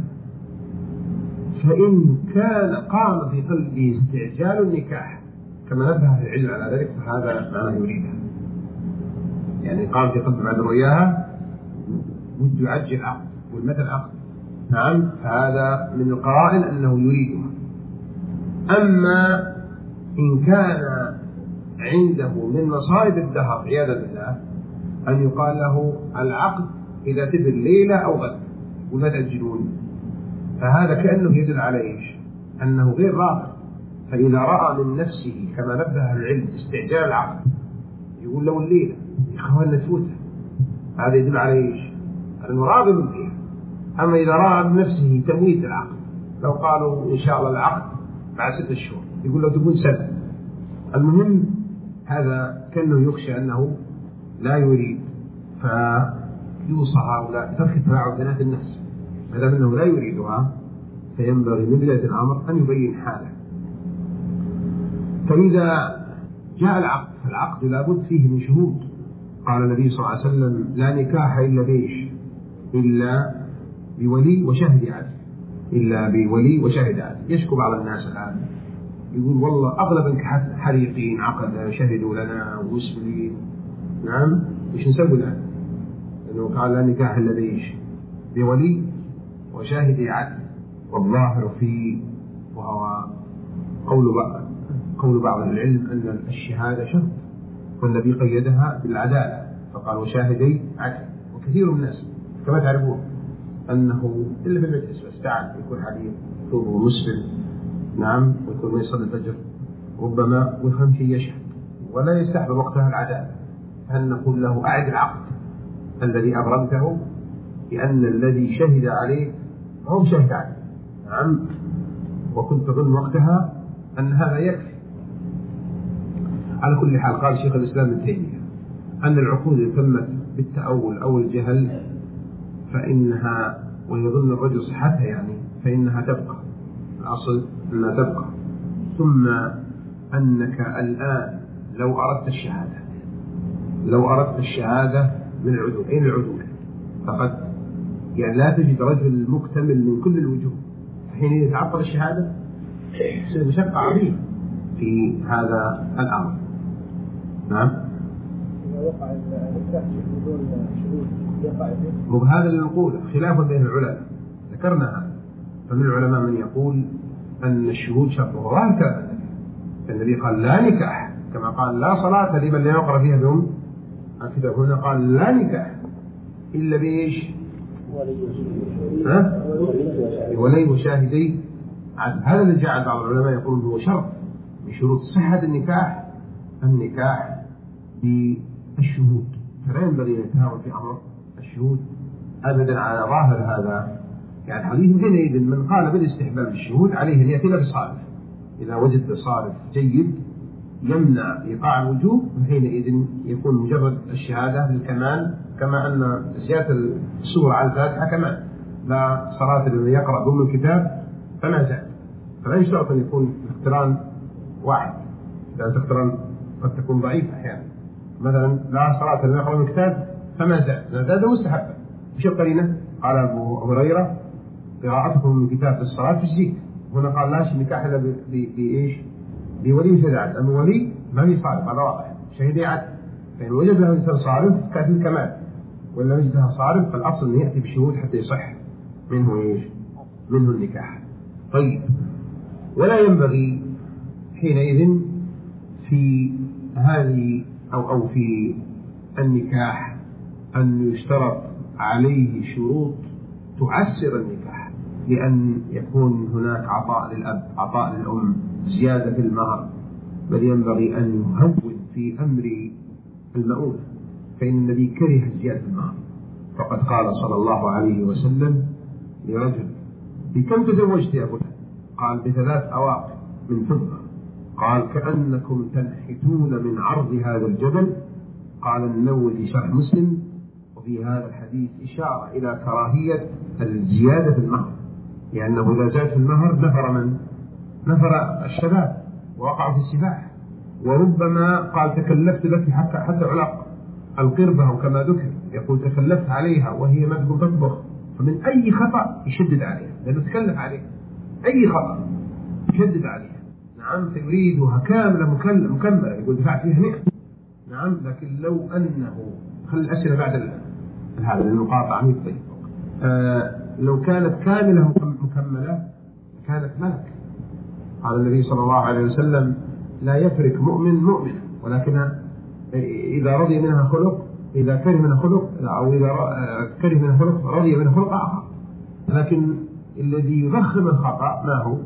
فإن كان قام في قلبه استعجال النكاح كما نبه العلم على ذلك فهذا معناه يريده، يعني قام في قلبه بعد رؤياها وده يعجل العقد والمثل العقد، نعم، فهذا من القرائن أنه يريدها. أما إن كان عنده من مصائب الدهر عياذا بالله أن يقال له العقد إذا تدر ليلة أو غد ولا تأجلون، فهذا كأنه يدل عليه أنه غير راغب. فإذا رأى من نفسه كما نبه العلم استعجال العقد يقول لو الليلة إخواننا تفوته، هذا يدل على إيش؟ أنه راغب فيها. أما إذا رأى بنفسه تمويت العقد، لو قالوا إن شاء الله العقد بعد 6 شهور، يقول له تقول سنة. المهم هذا كأنه يخشى أنه لا يريد، فيوصى هؤلاء بترك تلاعب بنات الناس، ما دام أنه لا يريدها فينبغي من بداية الأمر أن يبين حاله. فإذا جاء العقد فالعقد لابد فيه من شهود. قال النبي صلى الله عليه وسلم لا نكاح إلا بإيش؟ إلا بولي وشاهد عدل. إلا بولي وشاهد عدل. يشكو بعض الناس الآن يقول والله أغلب النكاحات حريقين عقد شهدوا لنا ومسلمين. نعم، إيش نسوي الآن؟ لأنه قال لا نكاح إلا بإيش؟ بولي وشاهد عدل. والظاهر فيه وهو قول بعض العلم أن الشهادة شرط، والنبي قيدها بالعدالة فقال وشاهدي عدل. وكثير من الناس كما تعرفون أنه إلا بالمجلس بس تعال يكون حديث يكون مسلم، نعم، ويكون ما يصلي الفجر ربما ويفهم شيء يشهد ولا يستحضر وقتها العدالة، هل نقول له أعد العقد الذي أبرمته لأن الذي شهد عليه هو شهد عليه، نعم، وكنت أظن وقتها أن هذا يكفي. على كل حال قال شيخ الإسلام ابن تيمية أن العقود إذا تمت بالتأول أو الجهل فإنها، ويظن الرجل صحتها يعني، فإنها تبقى، الأصل أنها تبقى. ثم أنك الآن لو أردت الشهادة من العدول، أين العدول؟ فقد يعني لا تجد رجل مكتمل من كل الوجوه، حين يتعطل الشهادة يصير مشقة عظيمة في هذا الأمر. نعم. إذا وقع النكاح بدون شهود يقع فيه. وهذا اللي نقوله خلافا بين العلماء، ذكرنا هذا. فمن العلماء من يقول أن الشهود شرط، وظاهر كلام النبي قال لا نكاح، كما قال لا صلاة لمن لا يقرأ فيها بأم الكتاب، هنا قال لا نكاح إلا بإيش؟ ولي وشاهدي عدل. هذا اللي جعل بعض العلماء يقولون هو شرط من شروط صحة النكاح بالشهود، فلا ينبغي أن يتهاون في أمر الشهود أبدا على ظاهر هذا. يعني حديث حينئذ من قال بالاستحباب الشهود عليه أن يأتي بصارف، إذا وجد صارف جيد يمنع إيقاع الوجوب فحينئذ يكون مجرد الشهادة للكمال، كما أن زيادة السورة على الفاتحة كمان، لا صلاة لمن يقرأ ضمن الكتاب فما زاد، فلا يشترط أن يكون الاقتران واحد، لأن الاقتران قد تكون ضعيفة أحيانا، مثلا لا صلاة لمن يقرأ الكتاب فما زاد مستحبا. وش القرينة؟ قال أبو هريرة قراءتكم من كتاب الصلاة تجزيك، هنا قال لا نكاح إلا بإيش؟ بولي شهد عدل. أما ولي ما في صارف، هذا واضح، شهدي عدل، فإن وجد له إنسان صارف كان الكمال، ولا وجدها صارف فالأصل أن يأتي بشهود حتى يصح منه إيش؟ منه النكاح. طيب، ولا ينبغي حينئذ في هذه أو في النكاح أن يشترط عليه شروط تعسر النكاح، لأن يكون هناك عطاء للأب، عطاء للأم، زيادة في المهر، بل ينبغي أن يهون في أمر المؤونة، فإن النبي كره زيادة المهر، فقد قال صلى الله عليه وسلم لرجل بكم تزوجت يا فلان؟ قال ب3 أواق من فضة. قال كأنكم تنحتون من عرض هذا الجبل. قال النووي في شرح مسلم وفي هذا الحديث إشارة إلى كراهية الزيادة في المهر، لأنه إذا زاد في المهر نفر الشباب ووقعوا في السباح، وربما قال تكلفت لك حتى علق القربة، وكما ذكر يقول تكلفت عليها وهي ما تقول تطبخ، فمن أي خطأ يشدد عليها، لأنه تكلف عليها أي خطأ يشدد عليها. نعم، فيريدها كاملة مكملة، يقول دفعت فيها 100. نعم، لكن لو أنه خلي الأسئلة بعد هذا المقاطعة 100. طيب، لو كانت كاملة مكملة كانت ملك. قال النبي صلى الله عليه وسلم لا يفرق مؤمن، ولكن إذا رضي منها خلق، إذا كره منها خلق، أو إذا كره منها خلق رضي منها خلق آخر. لكن الذي يضخم الخطأ ما هو؟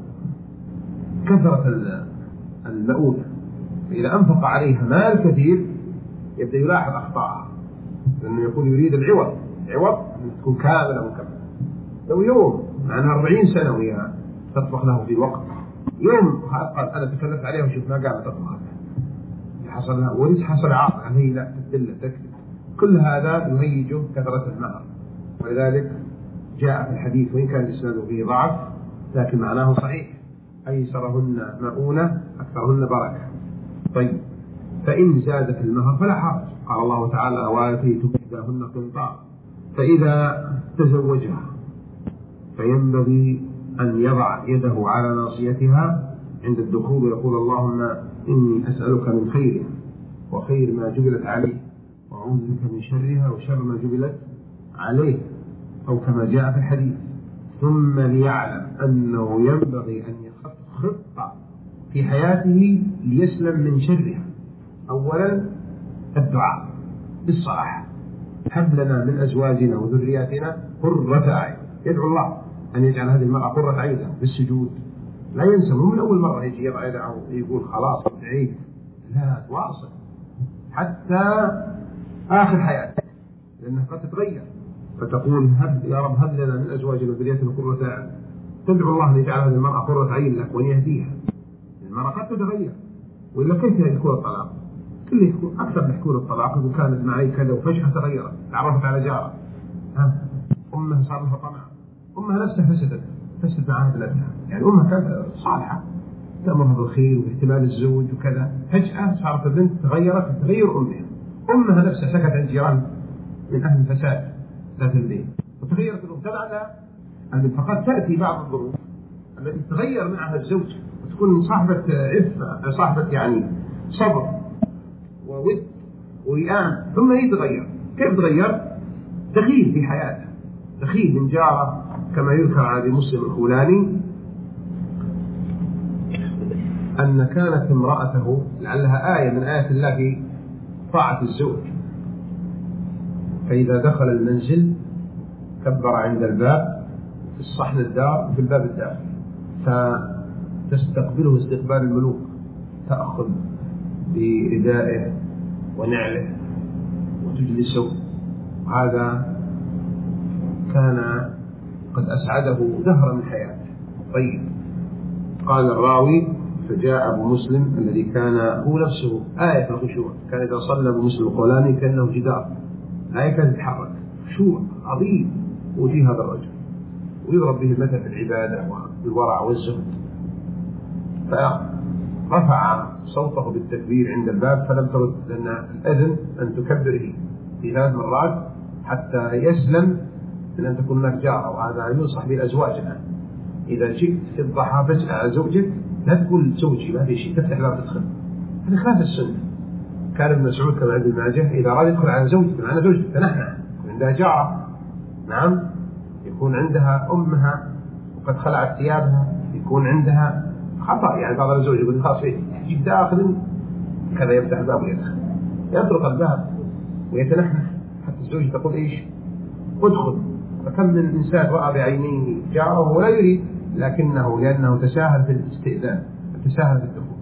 كثرة المؤونة، فإذا أنفق عليها مال كثير يبدأ يلاحظ أخطاءها، لأنه يقول يريد العوض أن تكون كاملة مكملة. لو يوم معنا 40 سنة وهي تطبخ له في وقت، يوم قال أنا تكلمت عليها وشوف ما قامت تطبخ، حصل لها وليس حصل عاطفة هي لا تدل تكذب، كل هذا يهيج كثرة المهر. ولذلك جاء في الحديث وإن كان الإسناد فيه ضعف لكن معناه صحيح: أيسرهن مؤونة أكثرهن بركة. طيب، فإن زادت المهر فلا حرج. قال الله تعالى: وآتيتم إحداهن قنطارا. فإذا تزوجها فينبغي أن يضع يده على ناصيتها عند الدخول ويقول: اللهم إني أسألك من خيرها وخير ما جبلت عليه، وأعوذ بك من شرها وشر ما جبلت عليه، أو كما جاء في الحديث. ثم ليعلم أنه ينبغي أن يخط خطة في حياته ليسلم من شرها. أولا الدعاء بالصلاح: هب لنا من أزواجنا وذرياتنا قرة أعين. يدعو الله أن يجعل هذه المرأة قرة عين بالسجود، لا ينسى من أول مرة يجي يضع يده أو يقول خلاص ادعي، لا، تواصل حتى آخر حياتك، لأنها قد تتغير. فتقول: يا رب هب لنا من أزواجنا وذرياتنا قرة أعين. تدعو الله أن يجعل هذه المرأة قرة عين لك وأن يهديها. المرأة قد تتغير، وإلا كيف يكون الطلاق؟ كل يكون أكثر من يكون الطلاق إذا كانت معي كذا وفجأة تغيرت، تعرفت على جارة، أمها صار لها طمع، أمها نفسها فسدت معها ابنتها، يعني أمها كانت صالحة تأمرها بالخير واحتمال الزوج وكذا، فجأة صارت البنت تغيرت تغير أمها نفسها سكت عن جيران من أهل الفساد ذات البيت وتغيرت الأم تبعها. فقد تأتي بعض الظروف التي تغير معها الزوج وتكون صاحبة عفة، صاحبة يعني صبر وود وإيمان، ثم هي تغير. كيف تغير؟ دخيل في حياته، دخيل من جارة، كما يذكر عن أبي مسلم الخولاني أن كانت امرأته لعلها آية من آيات الله في طاعة الزوج، فإذا دخل المنزل كبر عند الباب في الصحن الدار في الباب الداخلي، فتستقبله استقبال الملوك، تأخذ بردائه ونعله وتجلسه. هذا كان قد أسعده دهرا من حياته. طيب، قال الراوي: فجاء أبو مسلم الذي كان هو نفسه آية الخشوع، كان إذا صلى أبو مسلم الخولاني كأنه جدار، آية كانت تتحرك، خشوع عظيم وفي هذا الرجل، ويضرب به المثل في العبادة والورع والزهد. فرفع صوته بالتكبير عند الباب فلم ترد، لأن الأذن أن تكبره في 3 مرات حتى يسلم من أن تكون هناك جارة. وهذا ينصح به الأزواج الآن: إذا جئت في الضحى فجأة على زوجك لا تقول زوجي ما في شيء، تفتح لا تدخل، هذا خلاف السنة. كان ابن مسعود كما عند الماجه إذا أراد يدخل على زوجته معنا زوجته تنحنح، يكون عندها جارة، نعم، يكون عندها أمها وقد خلعت ثيابها، يكون عندها خطأ، يعني بعض الزوج يقول خلاص يجيب داخل كذا، يفتح الباب ويدخل، يطرق الباب ويتنحنح حتى الزوج تقول إيش؟ ادخل. فكم من إنسان رأى بعينيه جاره ولا يريد، لأنه تساهل في الاستئذان، تساهل في الدخول،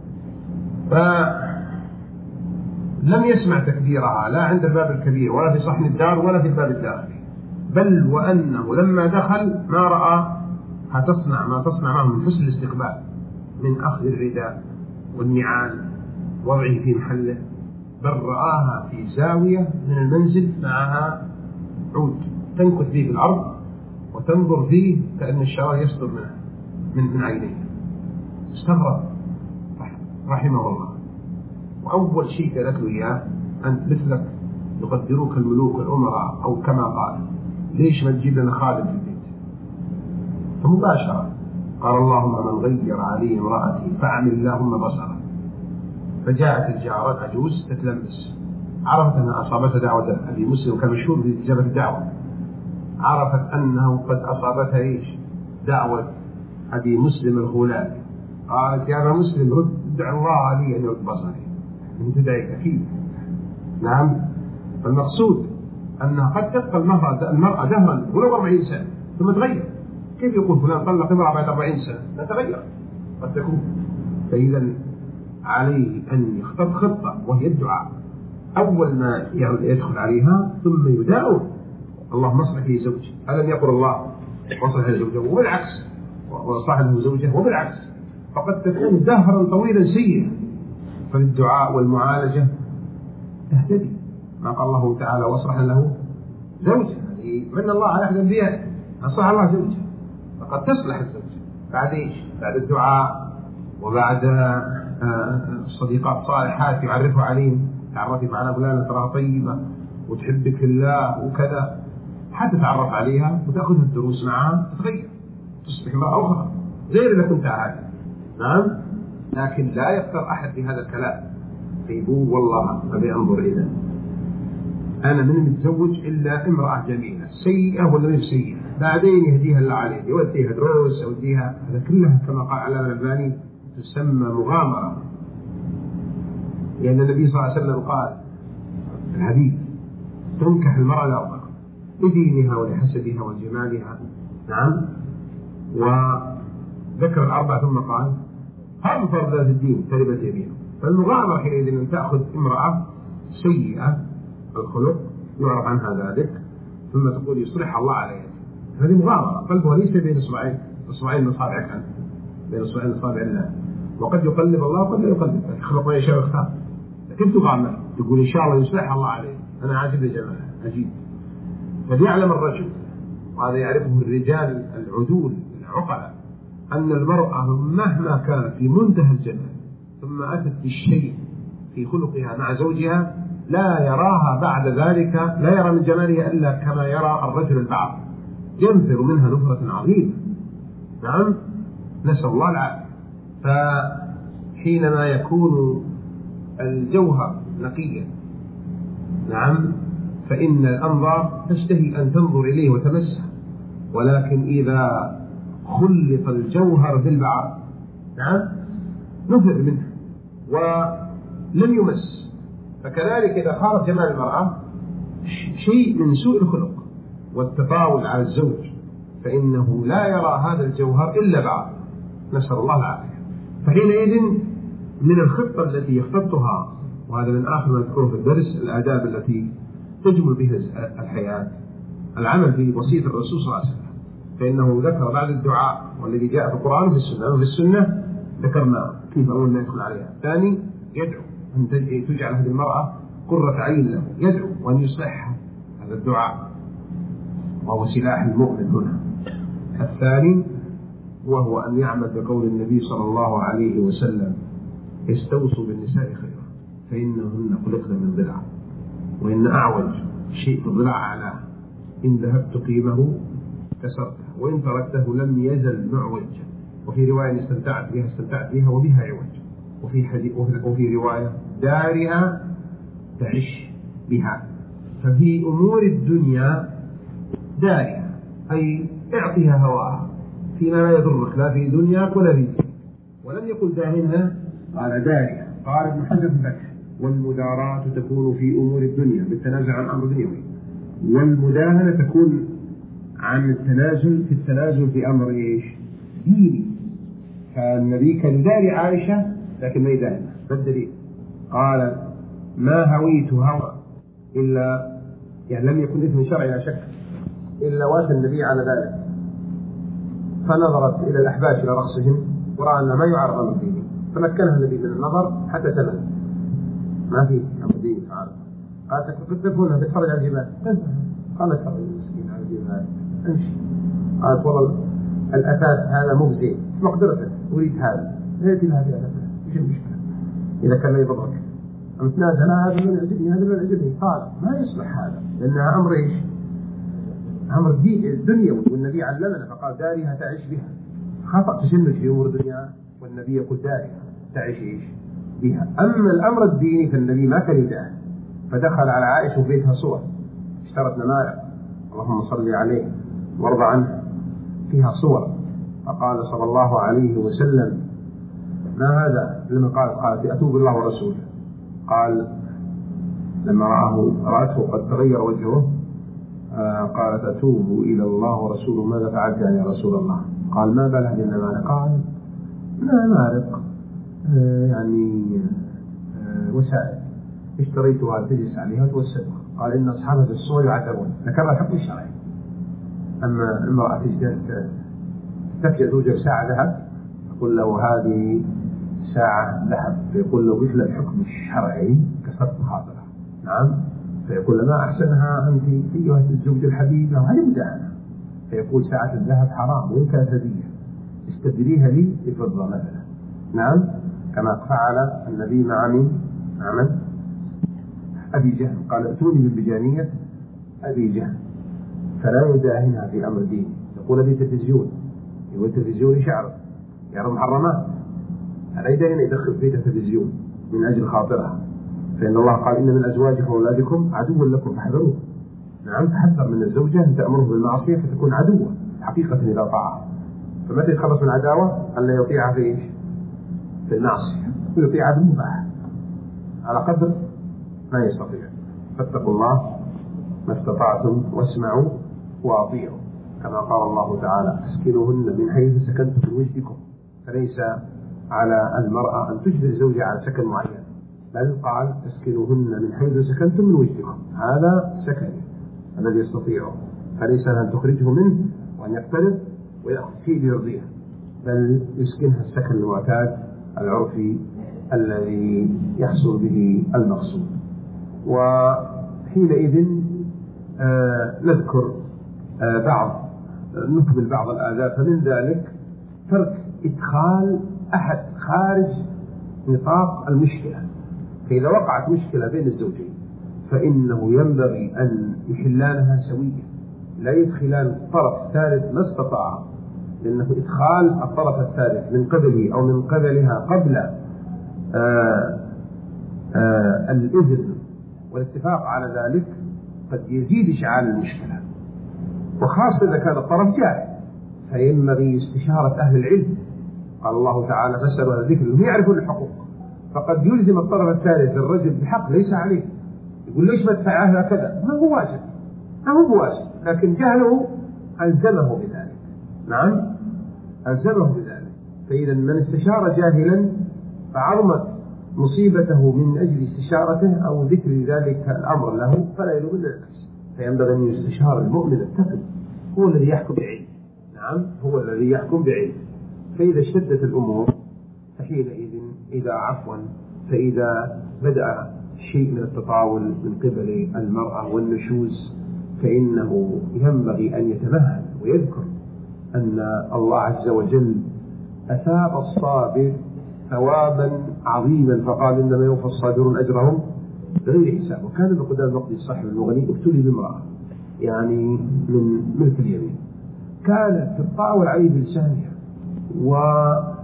فلم يسمع تكبيرها لا عند الباب الكبير ولا في صحن الدار ولا في الباب الداخلي، بل وأنه لما دخل ما رأى تصنع ما تصنع معه من حسن الاستقبال، من أخذ الرداء والنعال وضعه في محله، بل رآها في زاوية من المنزل معها عود تنكت فيه في الأرض وتنظر فيه كأن الشرار يصدر من عينيه. استغرب رحمه الله. وأول شيء قالت له إياه: أنت مثلك يقدروك الملوك الأمراء، أو كما قال، ليش ما تجيب لنا خادم في البيت؟ فمباشرة قال: اللهم من غير علي امرأتي فعمل اللهم بصره. فجاءت الجارة عجوز تتلمس، عرفت أنها أصابتها دعوة أبي مسلم، كان مشهور بإجابة الدعوة، عرفت أنه قد أصابتها إيش؟ دعوة أبي مسلم الخولاني. قالت: يا أبا مسلم رد، ادعى الله لي أن يرد بصري. أنت دعيك أكيد، نعم. فالمقصود أنها قد تبقى المرأة دهرا ولو 40 سنة ثم تغير. كيف يقول فلان طلق امرأة بعد 40 سنة؟ لا تغير، قد تكون. فإذا عليه أن يختار خطة وهي الدعاء، أول ما يدخل عليها ثم يداوم اللهم اصلح لي زوجي. ألم يقل الله واصلح لي زوجه؟ وبالعكس واصلح له زوجه، وبالعكس فقد تكون دهرا طويلا سيئا، فالدعاء والمعالجة تهتدي. ما قال الله تعالى واصلح له زوجه، من الله على أحد الأنبياء أصلح الله زوجه، فقد تصلح الزوجة بعد إيش؟ بعد الدعاء، وبعد الصديقات صالحات يعرفوا عليهم، تعرفي معنا فلانة تراها طيبة وتحبك في الله وكذا، حتى تعرف عليها وتأخذ الدروس معها تتغير، تصبح امرأة أخرى غير اللي كنت عادي. نعم، لكن لا يقدر أحد بهذا الكلام فيقول والله أبي أنظر إذا أنا من متزوج إلا امرأة جميلة سيئة ولا غير سيئة، بعدين يهديها الله عليه، يوديها دروس يوديها، هذا كلها كما قال علامة الألباني تسمى مغامرة. لأن النبي صلى الله عليه وسلم قال في الحديث تنكح المرأة لأربع: لدينها ولحسبها وجمالها. نعم، وذكر الأربع ثم قال فاظفر ذات الدين تربت يمينه. فالمغامرة حينئذ أن تأخذ امرأة سيئة الخلق يعرف عنها ذلك ثم تقول يصلح الله على يدك، هذه مغامرة. قلبها ليس بين اصبعين من اصابعك انت، بين اصبعين من اصابع الله، وقد يقلب الله وقد لا يقلب، يخلق ما يشاء ويختار، لكن تغامر تقول ان شاء الله يصلح الله عليه، انا عاجب لجمالها عجيب. فليعلم الرجل، وهذا يعرفه الرجال العدول العقلاء، ان المرأة مهما كانت في منتهى الجمال ثم اتت بالشيء في خلقها مع زوجها لا يراها بعد ذلك، لا يرى من جمالها إلا كما يرى الرجل البعض، ينفر منها نفرة عظيمة. نعم، نسأل الله العافية. فحينما يكون الجوهر نقيا، نعم، فإن الأنظار تشتهي أن تنظر إليه وتمسه، ولكن إذا خلط الجوهر بالبعض، نعم، نفر منه ولم يمس. فكذلك إذا خالط جمال المرأة شيء من سوء الخلق والتطاول على الزوج فإنه لا يرى هذا الجوهر إلا بعض، نسأل الله العافية. فحينئذ من الخطة التي يخططها، وهذا من آخر ما نذكره في الدرس، الآداب التي تجمل بها الحياة، العمل بوصية الرسول صلى الله عليه وسلم، فإنه ذكر بعد الدعاء والذي جاء في القرآن وفي السنة، وفي السنة ذكرنا كيف أول ما يدخل عليها. الثاني يدعو أن تجعل هذه المرأة قرة عين له، يدعو وأن يصلحها، هذا الدعاء وهو سلاح المؤمن هنا. الثاني وهو أن يعمل بقول النبي صلى الله عليه وسلم استوصوا بالنساء خيرا فإنهن خلقن من ضلع، وإن أعوج شيء في الضلع أعلاه، إن ذهبت قيمه كسرته وإن تركته لم يزل معوجا. وفي رواية استمتعت بها وبها عوج. وفي رواية دارها تعش بها. ففي أمور الدنيا دارها أي اعطيها هواها فيما لا يضرك لا في دنياك ولا في دينك. ولم يقل داهنها، قال دارها. قال ابن حجر الفتح: والمداراة تكون في أمور الدنيا بالتنازل عن أمر دنيوي، والمداهنة تكون عن التنازل في أمر إيش؟ ديني. فالنبي كان يداري عائشة لكن ما يداهن. فالدليل قال: ما هويت هوى إلا، يعني لم يكن إثم شرعي لا شك، إلا واتى النبي على ذلك، فنظرت إلى الأحباش إلى رقصهم ورأى أن ما يعرض أمر ديني، فمكنها النبي من النظر حتى سلم، ما في أمر ديني تعرض. قالت: كنت تكونها تتفرج على الجبال. قالت: تفرج المسكين على الجبال، امشي. قالت: والله الأساس هذا مجزي مقدرته، أريد هذا، ليت لها في هذا، إيش المشكلة إذا كان لا يضرك؟ أمتنازل هذا من يعجبني، هذا من يعجبني. قال: ما يصلح هذا، لأنها أمر إيش؟ أمر الدنيا، والنبي علمنا فقال: دارها تعيش بها. خطأ تشمل في أمور الدنيا، والنبي يقول دارها تعيش إيش بها. أما الأمر الديني فالنبي ما كان يدعه، فدخل على عائشة وبيتها صور، اشترت نمارق اللهم صل عليه وارضى عنه فيها صور، فقال صلى الله عليه وسلم: ما هذا؟ لما قالت: أتوب الله ورسوله. قال لما رأته قد تغير وجهه، قالت: أتوب إلى الله ورسوله، ماذا فعلت يا رسول الله؟ قال: ما بال هذه النمارق؟ قال: نمارق يعني وسائل، اشتريتها تجلس عليها وتوسدها. قال إن أصحابها في الصور يعذبون، ذكرها الحكم الشرعي. أما امرأة تفجأ زوجها ساعة ذهب، يقول له هذه ساعة ذهب، فيقول له مثل الحكم الشرعي كسرت خاطرها. نعم. فيقول له ما أحسنها أنت أيها الزوج الحبيب، هذه مداهنة. فيقول ساعة الذهب حرام وإن كانت هدية، استبدليها لي بفضة مثلا. نعم. كما فعل النبي مع من؟ مع من؟ أبي جهل. قال ائتوني من بجانية أبي جهل، فلا يداهنها في أمر ديني. يقول أبي تلفزيون، يقول التلفزيون يعرض محرمات، هذا يدخل بيته تلفزيون من أجل خاطرها. فإن الله قال إن من أزواجكم وأولادكم عدوا لكم فاحذروه. نعم. تحذر من الزوجة أن تأمره بالمعصية فتكون عدوة حقيقة إذا طاعها. فمتى يتخلص من العداوة؟ ألا يطيعها في المعصية، ويطيعها بالمباح على قدر ما يستطيع. فاتقوا الله ما استطعتم واسمعوا وأطيعوا، كما قال الله تعالى اسكنوهن من حيث سكنتم من وجدكم. فليس على المرأة أن تجبر زوجها على سكن معين، بل قال اسكنوهن من حيث سكنتم من وجدكم، هذا سكن الذي يستطيعه. فليس لها أن تخرجه منه وأن يقترض ويأخذ فيه ليرضيها، بل يسكنها السكن المعتاد العرفي الذي يحصل به المقصود. وحينئذ نذكر نكمل بعض الآداب. فمن ذلك ترك إدخال أحد خارج نطاق المشكلة. فإذا وقعت مشكلة بين الزوجين فإنه ينبغي أن يحلانها سويا، لا يدخلان طرف ثالث ما استطاع، لأنه إدخال الطرف الثالث من قبله أو من قبلها قبل الإذن والاتفاق على ذلك قد يزيد إشعال المشكلة، وخاصة إذا كان الطرف جاهل. فينبغي استشارة أهل العلم. قال الله تعالى فاسألوا أهل الذكر هم يعرفون الحقوق. فقد يلزم الطرف الثالث الرجل بحق ليس عليه، يقول ليش ما تفعل هكذا؟ ما هو واجب، ما هو واجب، لكن جهله ألزمه بذلك. نعم، ألزمه بذلك. فإذا من استشار جاهلا فعظمت مصيبته من أجل استشارته أو ذكر ذلك الأمر له فلا يلوم إلا نفسه. فينبغي أن يستشار المؤمن التقي، هو الذي يحكم بعلم. نعم، هو الذي يحكم بعلم. فإذا اشتدت الأمور فحينئذ فإذا بدأ شيء من التطاول من قبل المرأة والنشوز فإنه ينبغي أن يتمهل ويذكر أن الله عز وجل أثاب الصابر ثوابا عظيما، فقال إنما يوفى الصابرون أجرهم بغير حساب. وكان ابن قدامة المقدسي صاحب المغني ابتلي بامرأة يعني من ملك اليمين، كانت تتطاول عليه بلسانها ولا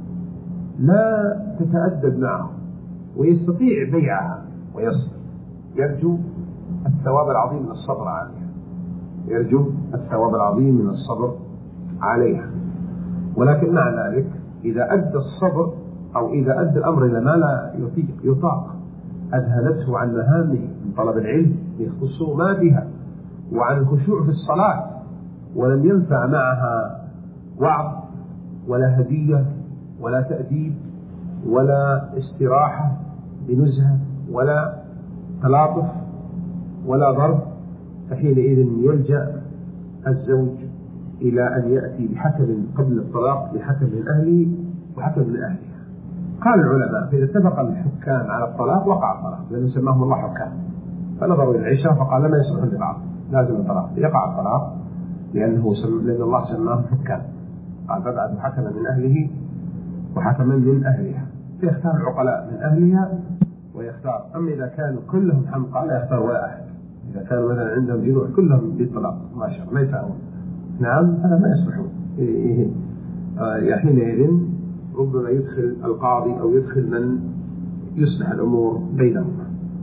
تتأدب معه، ويستطيع بيعها ويصبر، يرجو الثواب العظيم من الصبر عليها، يرجو الثواب العظيم من الصبر عليها. ولكن مع ذلك إذا أدى الصبر أو إذا أدى الأمر إلى ما لا يطاق أذهلته عن مهامه من طلب العلم يخصه ما بها وعن الخشوع في الصلاة، ولم ينفع معها وعظ ولا هدية ولا تأديب ولا استراحة بنزهة ولا تلاطف ولا ضرب، فحينئذ يلجأ الزوج إلى أن يأتي بحكم قبل الطلاق، بحكم من أهله وحكم من أهلها. قال العلماء فإذا اتفق الحكام على الطلاق وقع الطلاق، لأنه سماهم الله حكام، فنظروا إلى العشاء فقال لما يصلحون لبعض لازم الطلاق، يقع الطلاق لأن الله سماهم حكام. قال فبعد حكما من أهله وحكما من أهلها، فيختار العقلاء من أهلها ويختار. أما إذا كانوا كلهم حمقى لا يختار ولا أحد، إذا كانوا مثلا عندهم جنوح كلهم بالطلاق ما يفعلون، نعم هذا ما يصلحون. حينئذ ربما يدخل القاضي أو يدخل من يصلح الأمور بينهم.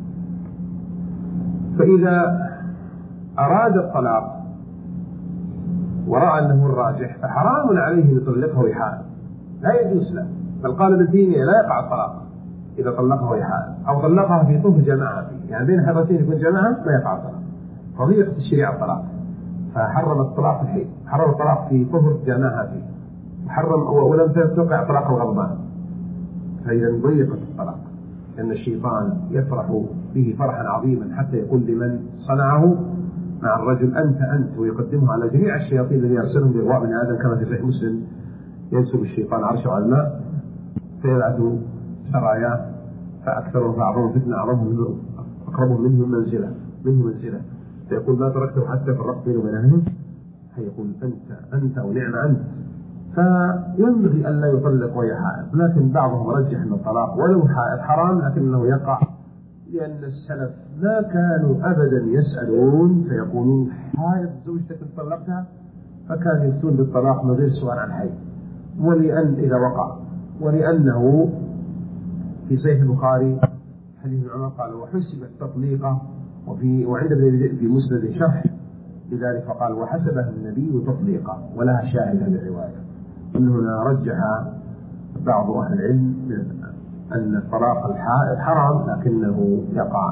فإذا أراد الطلاق ورأى أنه الراجح فحرام عليه أن يطلقه ويحال، لا يجوز له. بل قال ابن تيمية لا يقع الطلاق إذا طلقه ويحال أو طلقها في طهر جماعة فيه، يعني بين حرتين يكون جماعة ما يقع الطلاق. فضيلة الشريعة الطلاق، فحرم الطلاق في الحيض، حرم الطلاق في طهر جماعة فيه، حرم ولم تقع طلاق الغضبان، فإذا ضيقت الطلاق. أن الشيطان يفرح به فرحا عظيما حتى يقول لمن صنعه مع الرجل أنت، ويقدمه على جميع الشياطين الذين يرسلهم لإغواء من آدم، كما في صحيح مسلم ينسب الشيطان عرشه على الماء فيبعث سراياه فأكثرهم بعضهم فتنة أقربهم منه منزلة فيقول ما تركته حتى فرقت بينه وبين أهله، فيقول أنت ونعم أنت. فينبغي أن لا يطلق وهي حائض، لكن بعضهم رجح أن الطلاق ولو حائض حرام لكنه يقع، لأن السلف ما كانوا أبدا يسألون فيقولون حائض زوجتك طلقتها، فكانوا يفتون بالطلاق من غير سؤال عن حيض. ولأن إذا وقع، ولأنه في صحيح البخاري حديث عمر قال وحسبت تطليقة، وعند في مسند شرح لذلك فقال وحسبه النبي تطليقة، ولها شاهد هذه الرواية. من هنا رجح بعض أهل العلم أن الطلاق الحائض حرام لكنه يقع.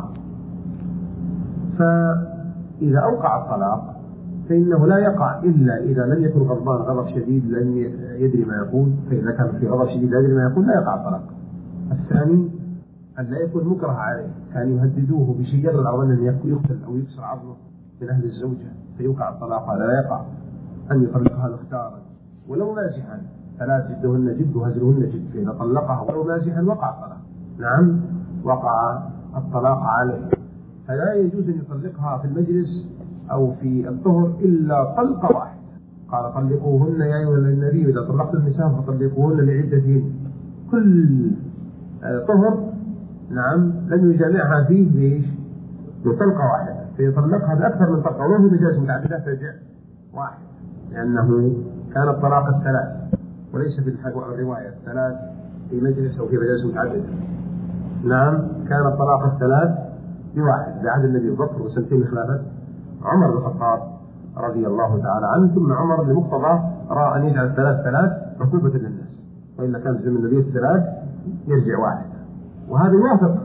فإذا أوقع الطلاق فإنه لا يقع إلا إذا لم يكن غضبان غضب شديد لم يدري ما يقول، فإذا كان في غضب شديد لا يدري ما يقول لا يقع الطلاق. الثاني أن لا يكون مكره عليه، كان يهددوه بشجر أو أن يقتل أو يكسر عظمه من أهل الزوجة فيوقع الطلاق، هذا لا يقع. أن يطلقها مختارا ولو مازحا، فلا جدهن جد وهزلهن جد، فإذا طلقها ولو مازحا وقع الطلاق. نعم وقع الطلاق عليه. فلا يجوز أن يطلقها في المجلس أو في الطهر إلا طلقة واحدة. قال طلقوهن يا أيها النبي إذا طلقت النساء فطلقوهن لعدتهن. كل طهر نعم لم يجامعها فيه بطلقة واحدة، فيطلقها بأكثر من طلقة ولو في مجالس متعددة فرجع واحد، لأنه كان الطلاق الثلاث وليس في الرواية الثلاث في مجلس أو في مجالس متعددة. نعم كان الطلاق الثلاث بواحد بعهد النبي بكر وسنتين من خلافة عمر بن الخطاب رضي الله تعالى عنه، ثم عمر لمقتضى رأى أن يجعل ثلاث عقوبة للناس، وإلا كان في النبي الثلاث يرجع واحد. وهذا يوافق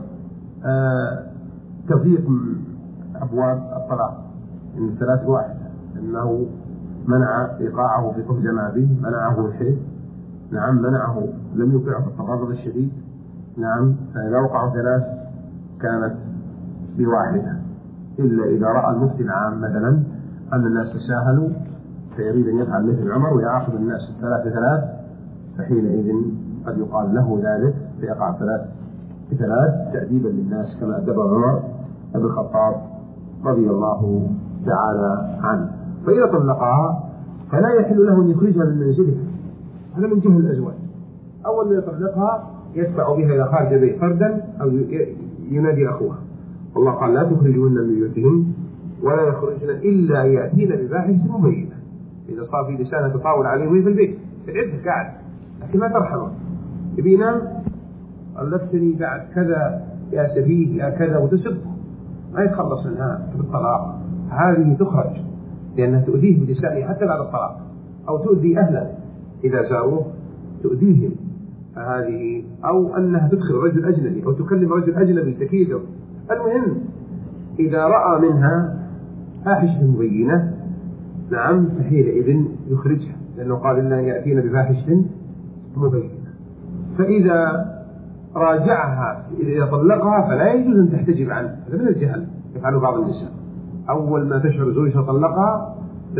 تضييق أبواب الطلاق إن الثلاث واحد، أنه منع إيقاعه في طهر جمع به، منعه الحلف، نعم منعه لم يوقعه في التغاضب الشديد، نعم فإذا وقعوا ثلاث كانت بواحدة، إلا إذا رأى المفتي العام مثلا أن الناس تساهلوا فيريد أن يفعل مثل عمر ويعاقب الناس ثلاث، فحينئذ قد يقال له ذلك فيقع ثلاث تأديبا للناس كما أدب عمر بن الخطاب رضي الله تعالى عنه. فإذا طلقها فلا يحل له أن يخرجها من منزلها، هذا من جهة الأزواج. أول ما يطلقها يدفع بها إلى خارج البيت فردا أو ينادي أخوها، والله قال لا تخرجون من بيوتهن ولا يخرجن إلا يأتين بفاحشة مبينة. إذا صار في لسانه تطاول عليه وهي في البيت في العدة قاعد لكن ما ترحمه، يبي ينام طلقتني بعد كذا يا سفيه يا كذا وتسبه، ما يتخلص منها بالطلاق. هذه تخرج لأنها تؤذيه بلسانه حتى بعد الطلاق، أو تؤذي أهله إذا زاروه تؤذيهم، فهذه أو أنها تدخل رجل أجنبي أو تكلم رجل أجنبي تكيده. المهم إذا رأى منها فاحشة مبينة نعم فحينئذ يخرجها، لأنه قال إلا يأتين بفاحشة مبينة. فإذا راجعها إذا طلقها فلا يجوز أن تحتجب عنه، هذا من الجهل يفعله بعض النساء. أول ما تشعر زوجها طلقها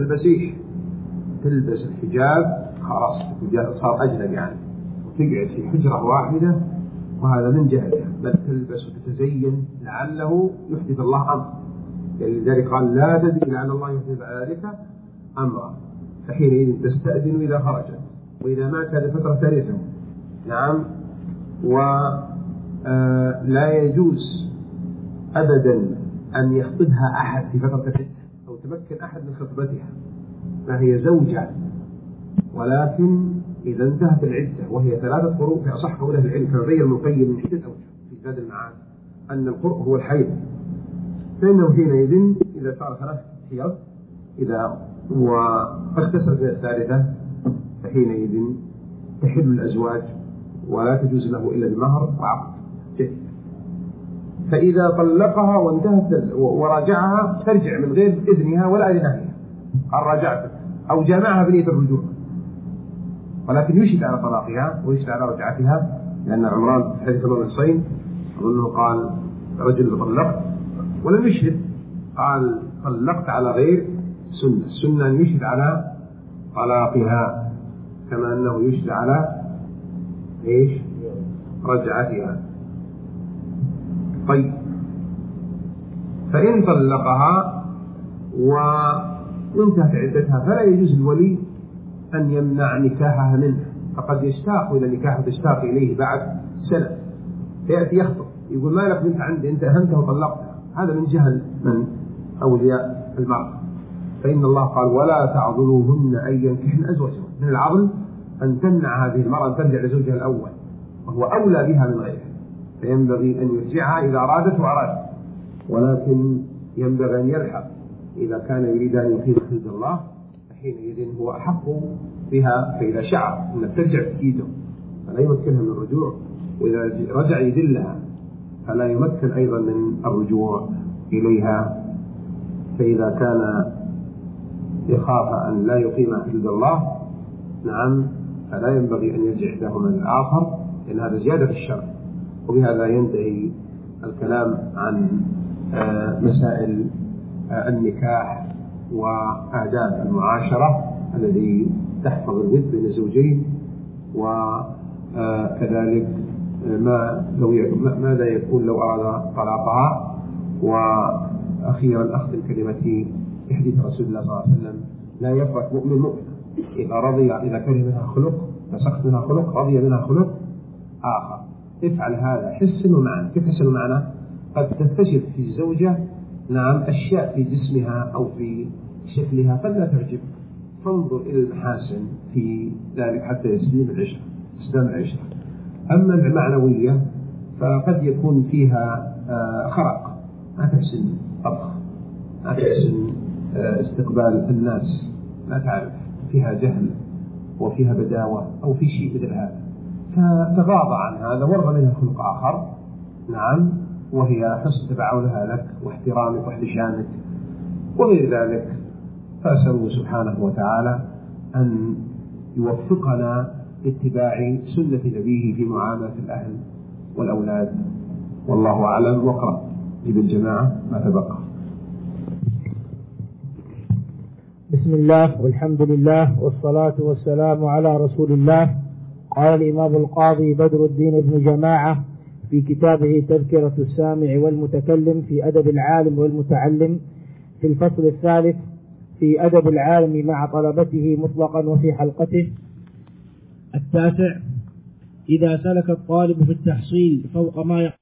تلبس الحجاب خلاص صار أجنبي عنه وتقعد في حجرة واحدة، وهذا من جهلها، بل تلبس وتتزين لعله يحدث الله أمر، لذلك قال لا تدري لعل الله يحدث على ذلك أمرا، فحينئذ تستأذن إذا خرجت، وإذا مات هذه فترة ثالثة. نعم ولا يجوز أبدا أن يخطبها أحد في فترة العدة أو تمكن أحد من خطبتها، فهي زوجة، ولكن إذا انتهت العدة وهي 3 قروء في أصح قوله العلم كما بين المقيم من عدة أوجه في زاد المعاد أن القرء هو الحيض، فإنه حينئذ إذا صار 3 حيض إذا واغتسلت الثالثة فحينئذ تحل الأزواج ولا تجوز له إلا المهر وعقد جديد. فإذا طلقها وانتهت وراجعها ترجع من غير إذنها ولا إذنها، قال راجعتك أو جامعها بنية الرجوع، ولكن يشهد على طلاقها ويشهد على رجعتها، لأن عمران في حديث عمران الصين أظنه قال رجل طلقت ولم يشهد، قال طلقت على غير سنة. السنة أن يشهد على طلاقها كما أنه يشهد على إيش؟ رجعتها. طيب، فإن طلقها وانتهت عدتها فلا يجوز الولي أن يمنع نكاحها منه، فقد يشتاق إلى نكاحه، تشتاق إليه بعد سنة، فيأتي يخطب يقول ما لك بنت عندي، أنت أهنتها وطلقتها. هذا من جهل من أولياء المرأة. فإن الله قال ولا تعضلوهن أن ينكحن أزواجهن. من العضل أن تمنع هذه المرأة أن ترجع لزوجها الأول، وهو أولى بها من غيرها، فينبغي أن يرجعها إذا أرادت وأراد، ولكن ينبغي أن يلحق إذا كان يريد أن يقيم حدود الله، فحينئذ هو أحق بها. فإذا شعر أن ترجع تكيده فلا يمكنها من الرجوع، وإذا رجع يذلها فلا يمكن أيضا من الرجوع إليها. فإذا كان يخاف أن لا يقيم حدود الله نعم فلا ينبغي أن يرجع إحداهما للآخر، لأن هذا زيادة في الشر. وبهذا ينتهي الكلام عن مسائل النكاح وآداب المعاشرة الذي تحفظ الود بين الزوجين، وكذلك ماذا يكون لو أراد طلاقها. وأخيرا أختم كلمتي بحديث رسول الله صلى الله عليه وسلم لا يفرق مؤمن مؤمنة إذا كره منها خلق فسخط منها خلق رضي منها خلق آخر. افعل هذا حسن ومعنى. كيف حسن ومعنى؟ قد تكتشف في الزوجة نعم أشياء في جسمها أو في شكلها قد لا تعجب، فانظر إلى المحاسن في ذلك حتى يسلم العشرة. أما المعنوية فقد يكون فيها خرق، ما تحسن طبخ، ما تحسن استقبال الناس، لا تعرف، فيها جهل وفيها بداوة أو في شيء مثل هذا، فتغاضى عن هذا وارضى منها خلق آخر نعم، وهي حسن تبعولها لك واحترامك واحتشامك وغير ذلك. فأسأله سبحانه وتعالى أن يوفقنا لاتباع سنة نبيه في معاملة الأهل والأولاد، والله أعلم. واقرأ بالجماعة ما تبقى. بسم الله والحمد لله والصلاة والسلام على رسول الله. قال الإمام القاضي بدر الدين بن جماعة في كتابه تذكرة السامع والمتكلم في أدب العالم والمتعلم في الفصل الثالث في أدب العالم مع طلبته مطلقا وفي حلقته 9: إذا سلك الطالب في التحصيل فوق ما